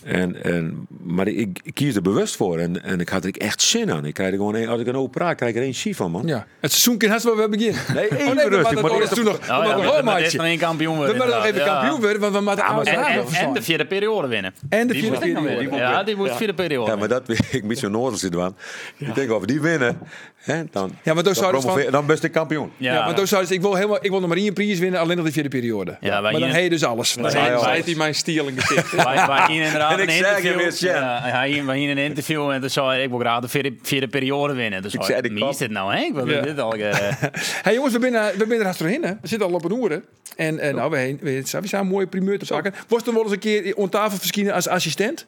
Maar ik kies er bewust voor. En ik had er echt zin aan. Ik krijg er gewoon als ik een open praat, krijg ik er één chief van, man. Ja. Het seizoen kan haast wel weer beginnen. Nee, even rustig. Maar dat is dan één kampioen worden. We moeten nog even kampioen worden, want we moeten en de vierde periode winnen. En de vierde periode. Ja, die wordt vierde periode. Ja, maar dat ik met zo'n Noorders zit aan. Ik denk, als we die winnen, dan best ik kampioen. Ja, maar dus ik wil nog maar één prijs winnen, alleen nog de vierde periode. Maar dan heb je dus alles. Dan zei hij mijn stiel in gezicht. Wij inderdaad een interview. Wij hier een interview en toen zei ik wil graag de vierde periode winnen. Dus wie is dit nou, Henk? Wat is dit al? Hey jongens, we zijn er haast doorheen. We zitten al op een uur. En nou, we zijn een mooie primeur te pakken. Was er wel eens een keer om tafel verschijnen als assistent?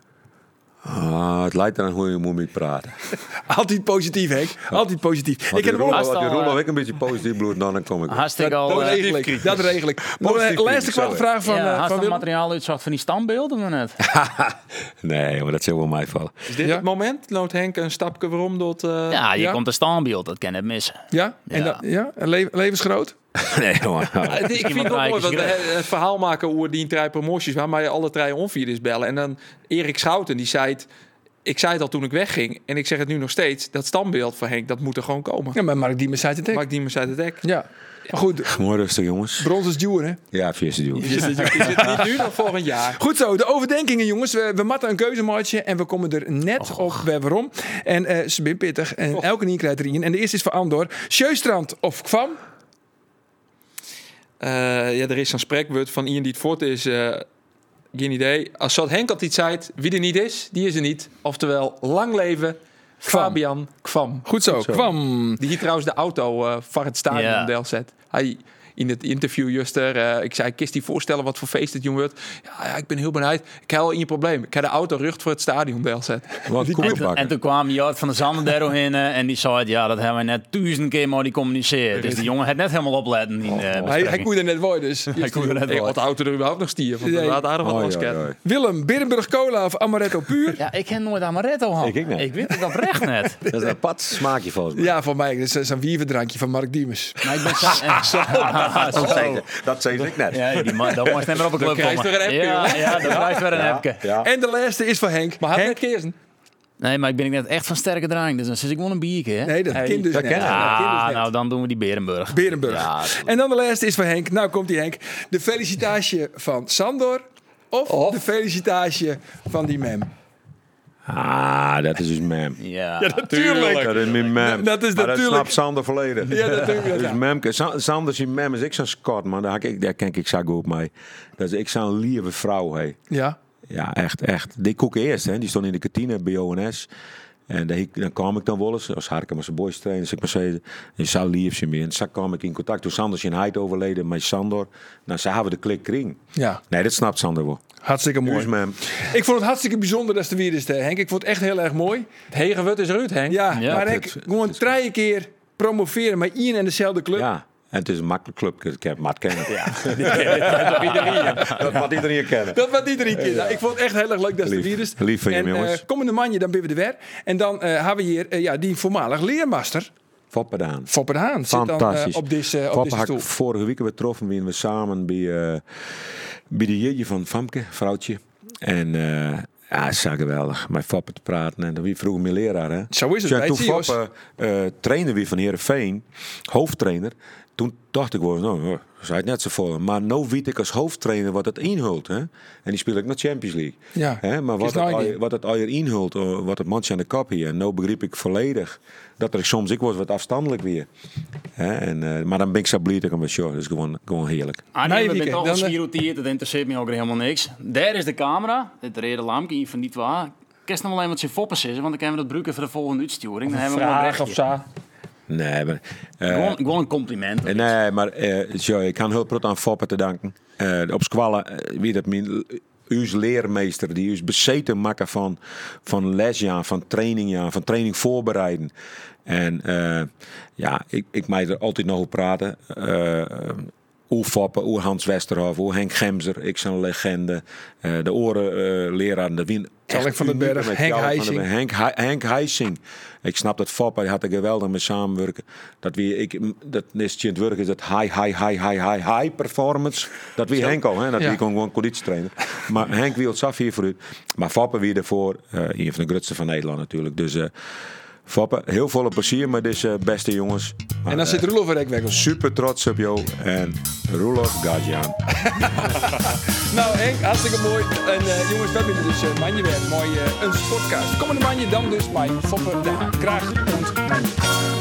Het lijkt eraan hoe je moet praten. Altijd positief, Henk. Altijd positief. Ik heb rol ik een beetje positief bloed, dan kom ik. Hartstikke al. Dat regel ik. Laatste vraag van Willem. Had materiaal uitzag van die standbeelden maar net? Nee, maar dat zal wel mij vallen. Is dit het moment? Loopt Henk een stapje waarom dat? Ja, hier komt een standbeeld. Dat kan het missen. Ja? En levensgroot? Nee, jongen. Ik vind het ook mooi dat we het verhaal maken over die 3 promoties waar mij alle 3 onvierders bellen. En dan Erik Schouten, die zei het. Ik zei het al toen ik wegging. En ik zeg het nu nog steeds. Dat standbeeld van Henk, dat moet er gewoon komen. Ja, maar Mark Diemers zei het dek. Mark Diemers zei het dek. Ja. Maar goed. Mooi rustig, jongens. Brons is duur, hè? Ja, 4 is duur. Is het niet nu dan volgend jaar? Goed zo, de overdenkingen, jongens. We matten een keuzemaatje en we komen er net op waarom. En ze zijn pittig. En elke niet krijgt erin. En de eerste is voor Andor. Sjöstrand of Kwam? Er is zo'n spreekwoord van iemand die het voort is. Geen idee. Als Zat Henk altijd zei, wie er niet is, die is er niet. Oftewel, lang leven Fabian Kwam. Goed zo, Kwam. Die hier trouwens de auto van het stadiondel zet. Hij in het interview juster, ik zei, kist die voorstellen wat voor feest het jong wordt. Ja, ik ben heel benieuwd. Ik heb al in je probleem. Ik heb de auto rucht voor het stadiondel zet. En toen kwam Jort van de Zanden daar in en die zei, ja, dat hebben we net 1000 keer maar die communiceren. Dus die jongen had net helemaal opletten. Hij kon er net worden, dus. Hij kon er net worden. Wat de auto er überhaupt nog stier. Want dat laat aardig wat alles kennen. Willem, Berenburg Cola of Amaretto Puur? Ja, ik ken nooit Amaretto gehad. Ik weet het oprecht net. Dat is een apart smaakje volgens mij. Ja, voor mij. Dat is een wieverdrankje van Mark Diemers. Maar ik ben dat zei ik net. Ja, dat moest net maar op een club komen. Ja, dat blijft weer een appje. Ja. En de laatste is voor Henk. Maar Henk Keersen. Nee, maar ik ben net echt van sterke drank. Dus dan zit ik wel een biertje. Hè? Nee, dat kind dus net. Nou, dan doen we die Berenburg. Ja, en dan de laatste is voor Henk. Nou komt die Henk. De felicitatie van Sandor of de felicitatie van die mem? Dat is dus mem. Ja, natuurlijk. Dat is mijn mem. Dat is natuurlijk. Dat snapt Sander volledig. Ja, natuurlijk. Dus memke. Sander zijn mem is ik zo'n Scott, man. Daar ken ik zo goed op mij. Dat is ik zo'n lieve vrouw, hé. Ja. Ja, echt. Die koek eerst, hè. Die stond in de kantine bij ONS. En dan kwam ik dan wel eens, als Harke maar zijn boys trainen, zeg maar zeggen, je zou lief zijn meer. En zo kwam ik in contact. Toen Sander zijn heid overleden met Sandor. Nou, ze hebben de klik kring. Ja. Nee, dat snapt Sander wel. Hartstikke mooi. Ik vond het hartstikke bijzonder dat ze weer is, Henk. Ik vond het echt heel erg mooi. Het Hegenwut is eruit, Henk. Ja, maar Henk, gewoon 3 keer promoveren met één en dezelfde club. Ja. En het is een makkelijk club. Ik heb Maat kennen. Ja. Dat moet iedereen kennen. Dat moet iedereen kennen. Nou, ik vond het echt heel erg leuk dat ze weer is. Lief van je, jongens. Komende manje, dan ben we er weer. En dan hebben we hier die voormalig leermaster. Foppe de Haan. Foppe de Haan zit dan Fantastisch. op deze Foppe had stoel. ik vorige week weer getroffen. We samen bij de jeetje van Famke, vrouwtje. En ja, het is zo geweldig. Met Foppe te praten. En dan wie vroeg mijn leraar. Hè? Zo is het. Toen Jos. Foppe trainer weer van Heerenveen, hoofdtrainer. Toen dacht ik wel, nou, zei het net zo vol. Maar nu weet ik als hoofdtrainer wat het inhult. Hè? En die speel ik naar Champions League. Ja, Hè? Maar wat het al inhult, wat het mandje aan de kop hier. En nu begreep ik volledig dat er soms ik was wat afstandelijk weer. Hè? En, maar dan ben ik zo blij dat ik hem met show. Dat is gewoon heerlijk. Nee, we zijn toch een schirotier, dat interesseert me ook helemaal niks. Daar is de camera, dit reden lampje van niet waar. Kerst nog wel even wat zijn foppen zeggen, want dan kunnen we dat gebruiken voor de volgende uitsturing. Dan hebben we Vraag of zo. Nee, maar... gewoon een compliment. Nee, maar ik kan heel prot aan Foppe te danken. Op Squalla, wie dat mijn... Uw leermeester, die is bezeten maken van lesjaar, van training voorbereiden. En ja, ik mag er altijd nog op praten. Hoe Foppe, hoe Hans Westerhof, hoe Henk Gemser, ik zijn een legende. De orenleraar, de wien. Zal van den Berg, Henk Heijsing. Henk Heijsing. Ik snap dat Foppe, die had er geweldig mee samenwerken. Dat is het werk is dat high performance. Dat wie Henk al, hè? Dat wie gewoon conditietrainer. Maar Henk wil het zaf hier vooruit. Maar Foppe weer ervoor, een van de grootste van Nederland natuurlijk. Dus Foppe, heel volle plezier met deze beste jongens. Maar, en dan zit Roelof er weg. Super trots op jou en Roelof Gadjaan. Nou Henk, hartstikke mooi. En jongens, we hebben dus Manje weer. Mooi een sportcast. Komende Manje dan dus bij Foppe de Haan. Graag ontmoet.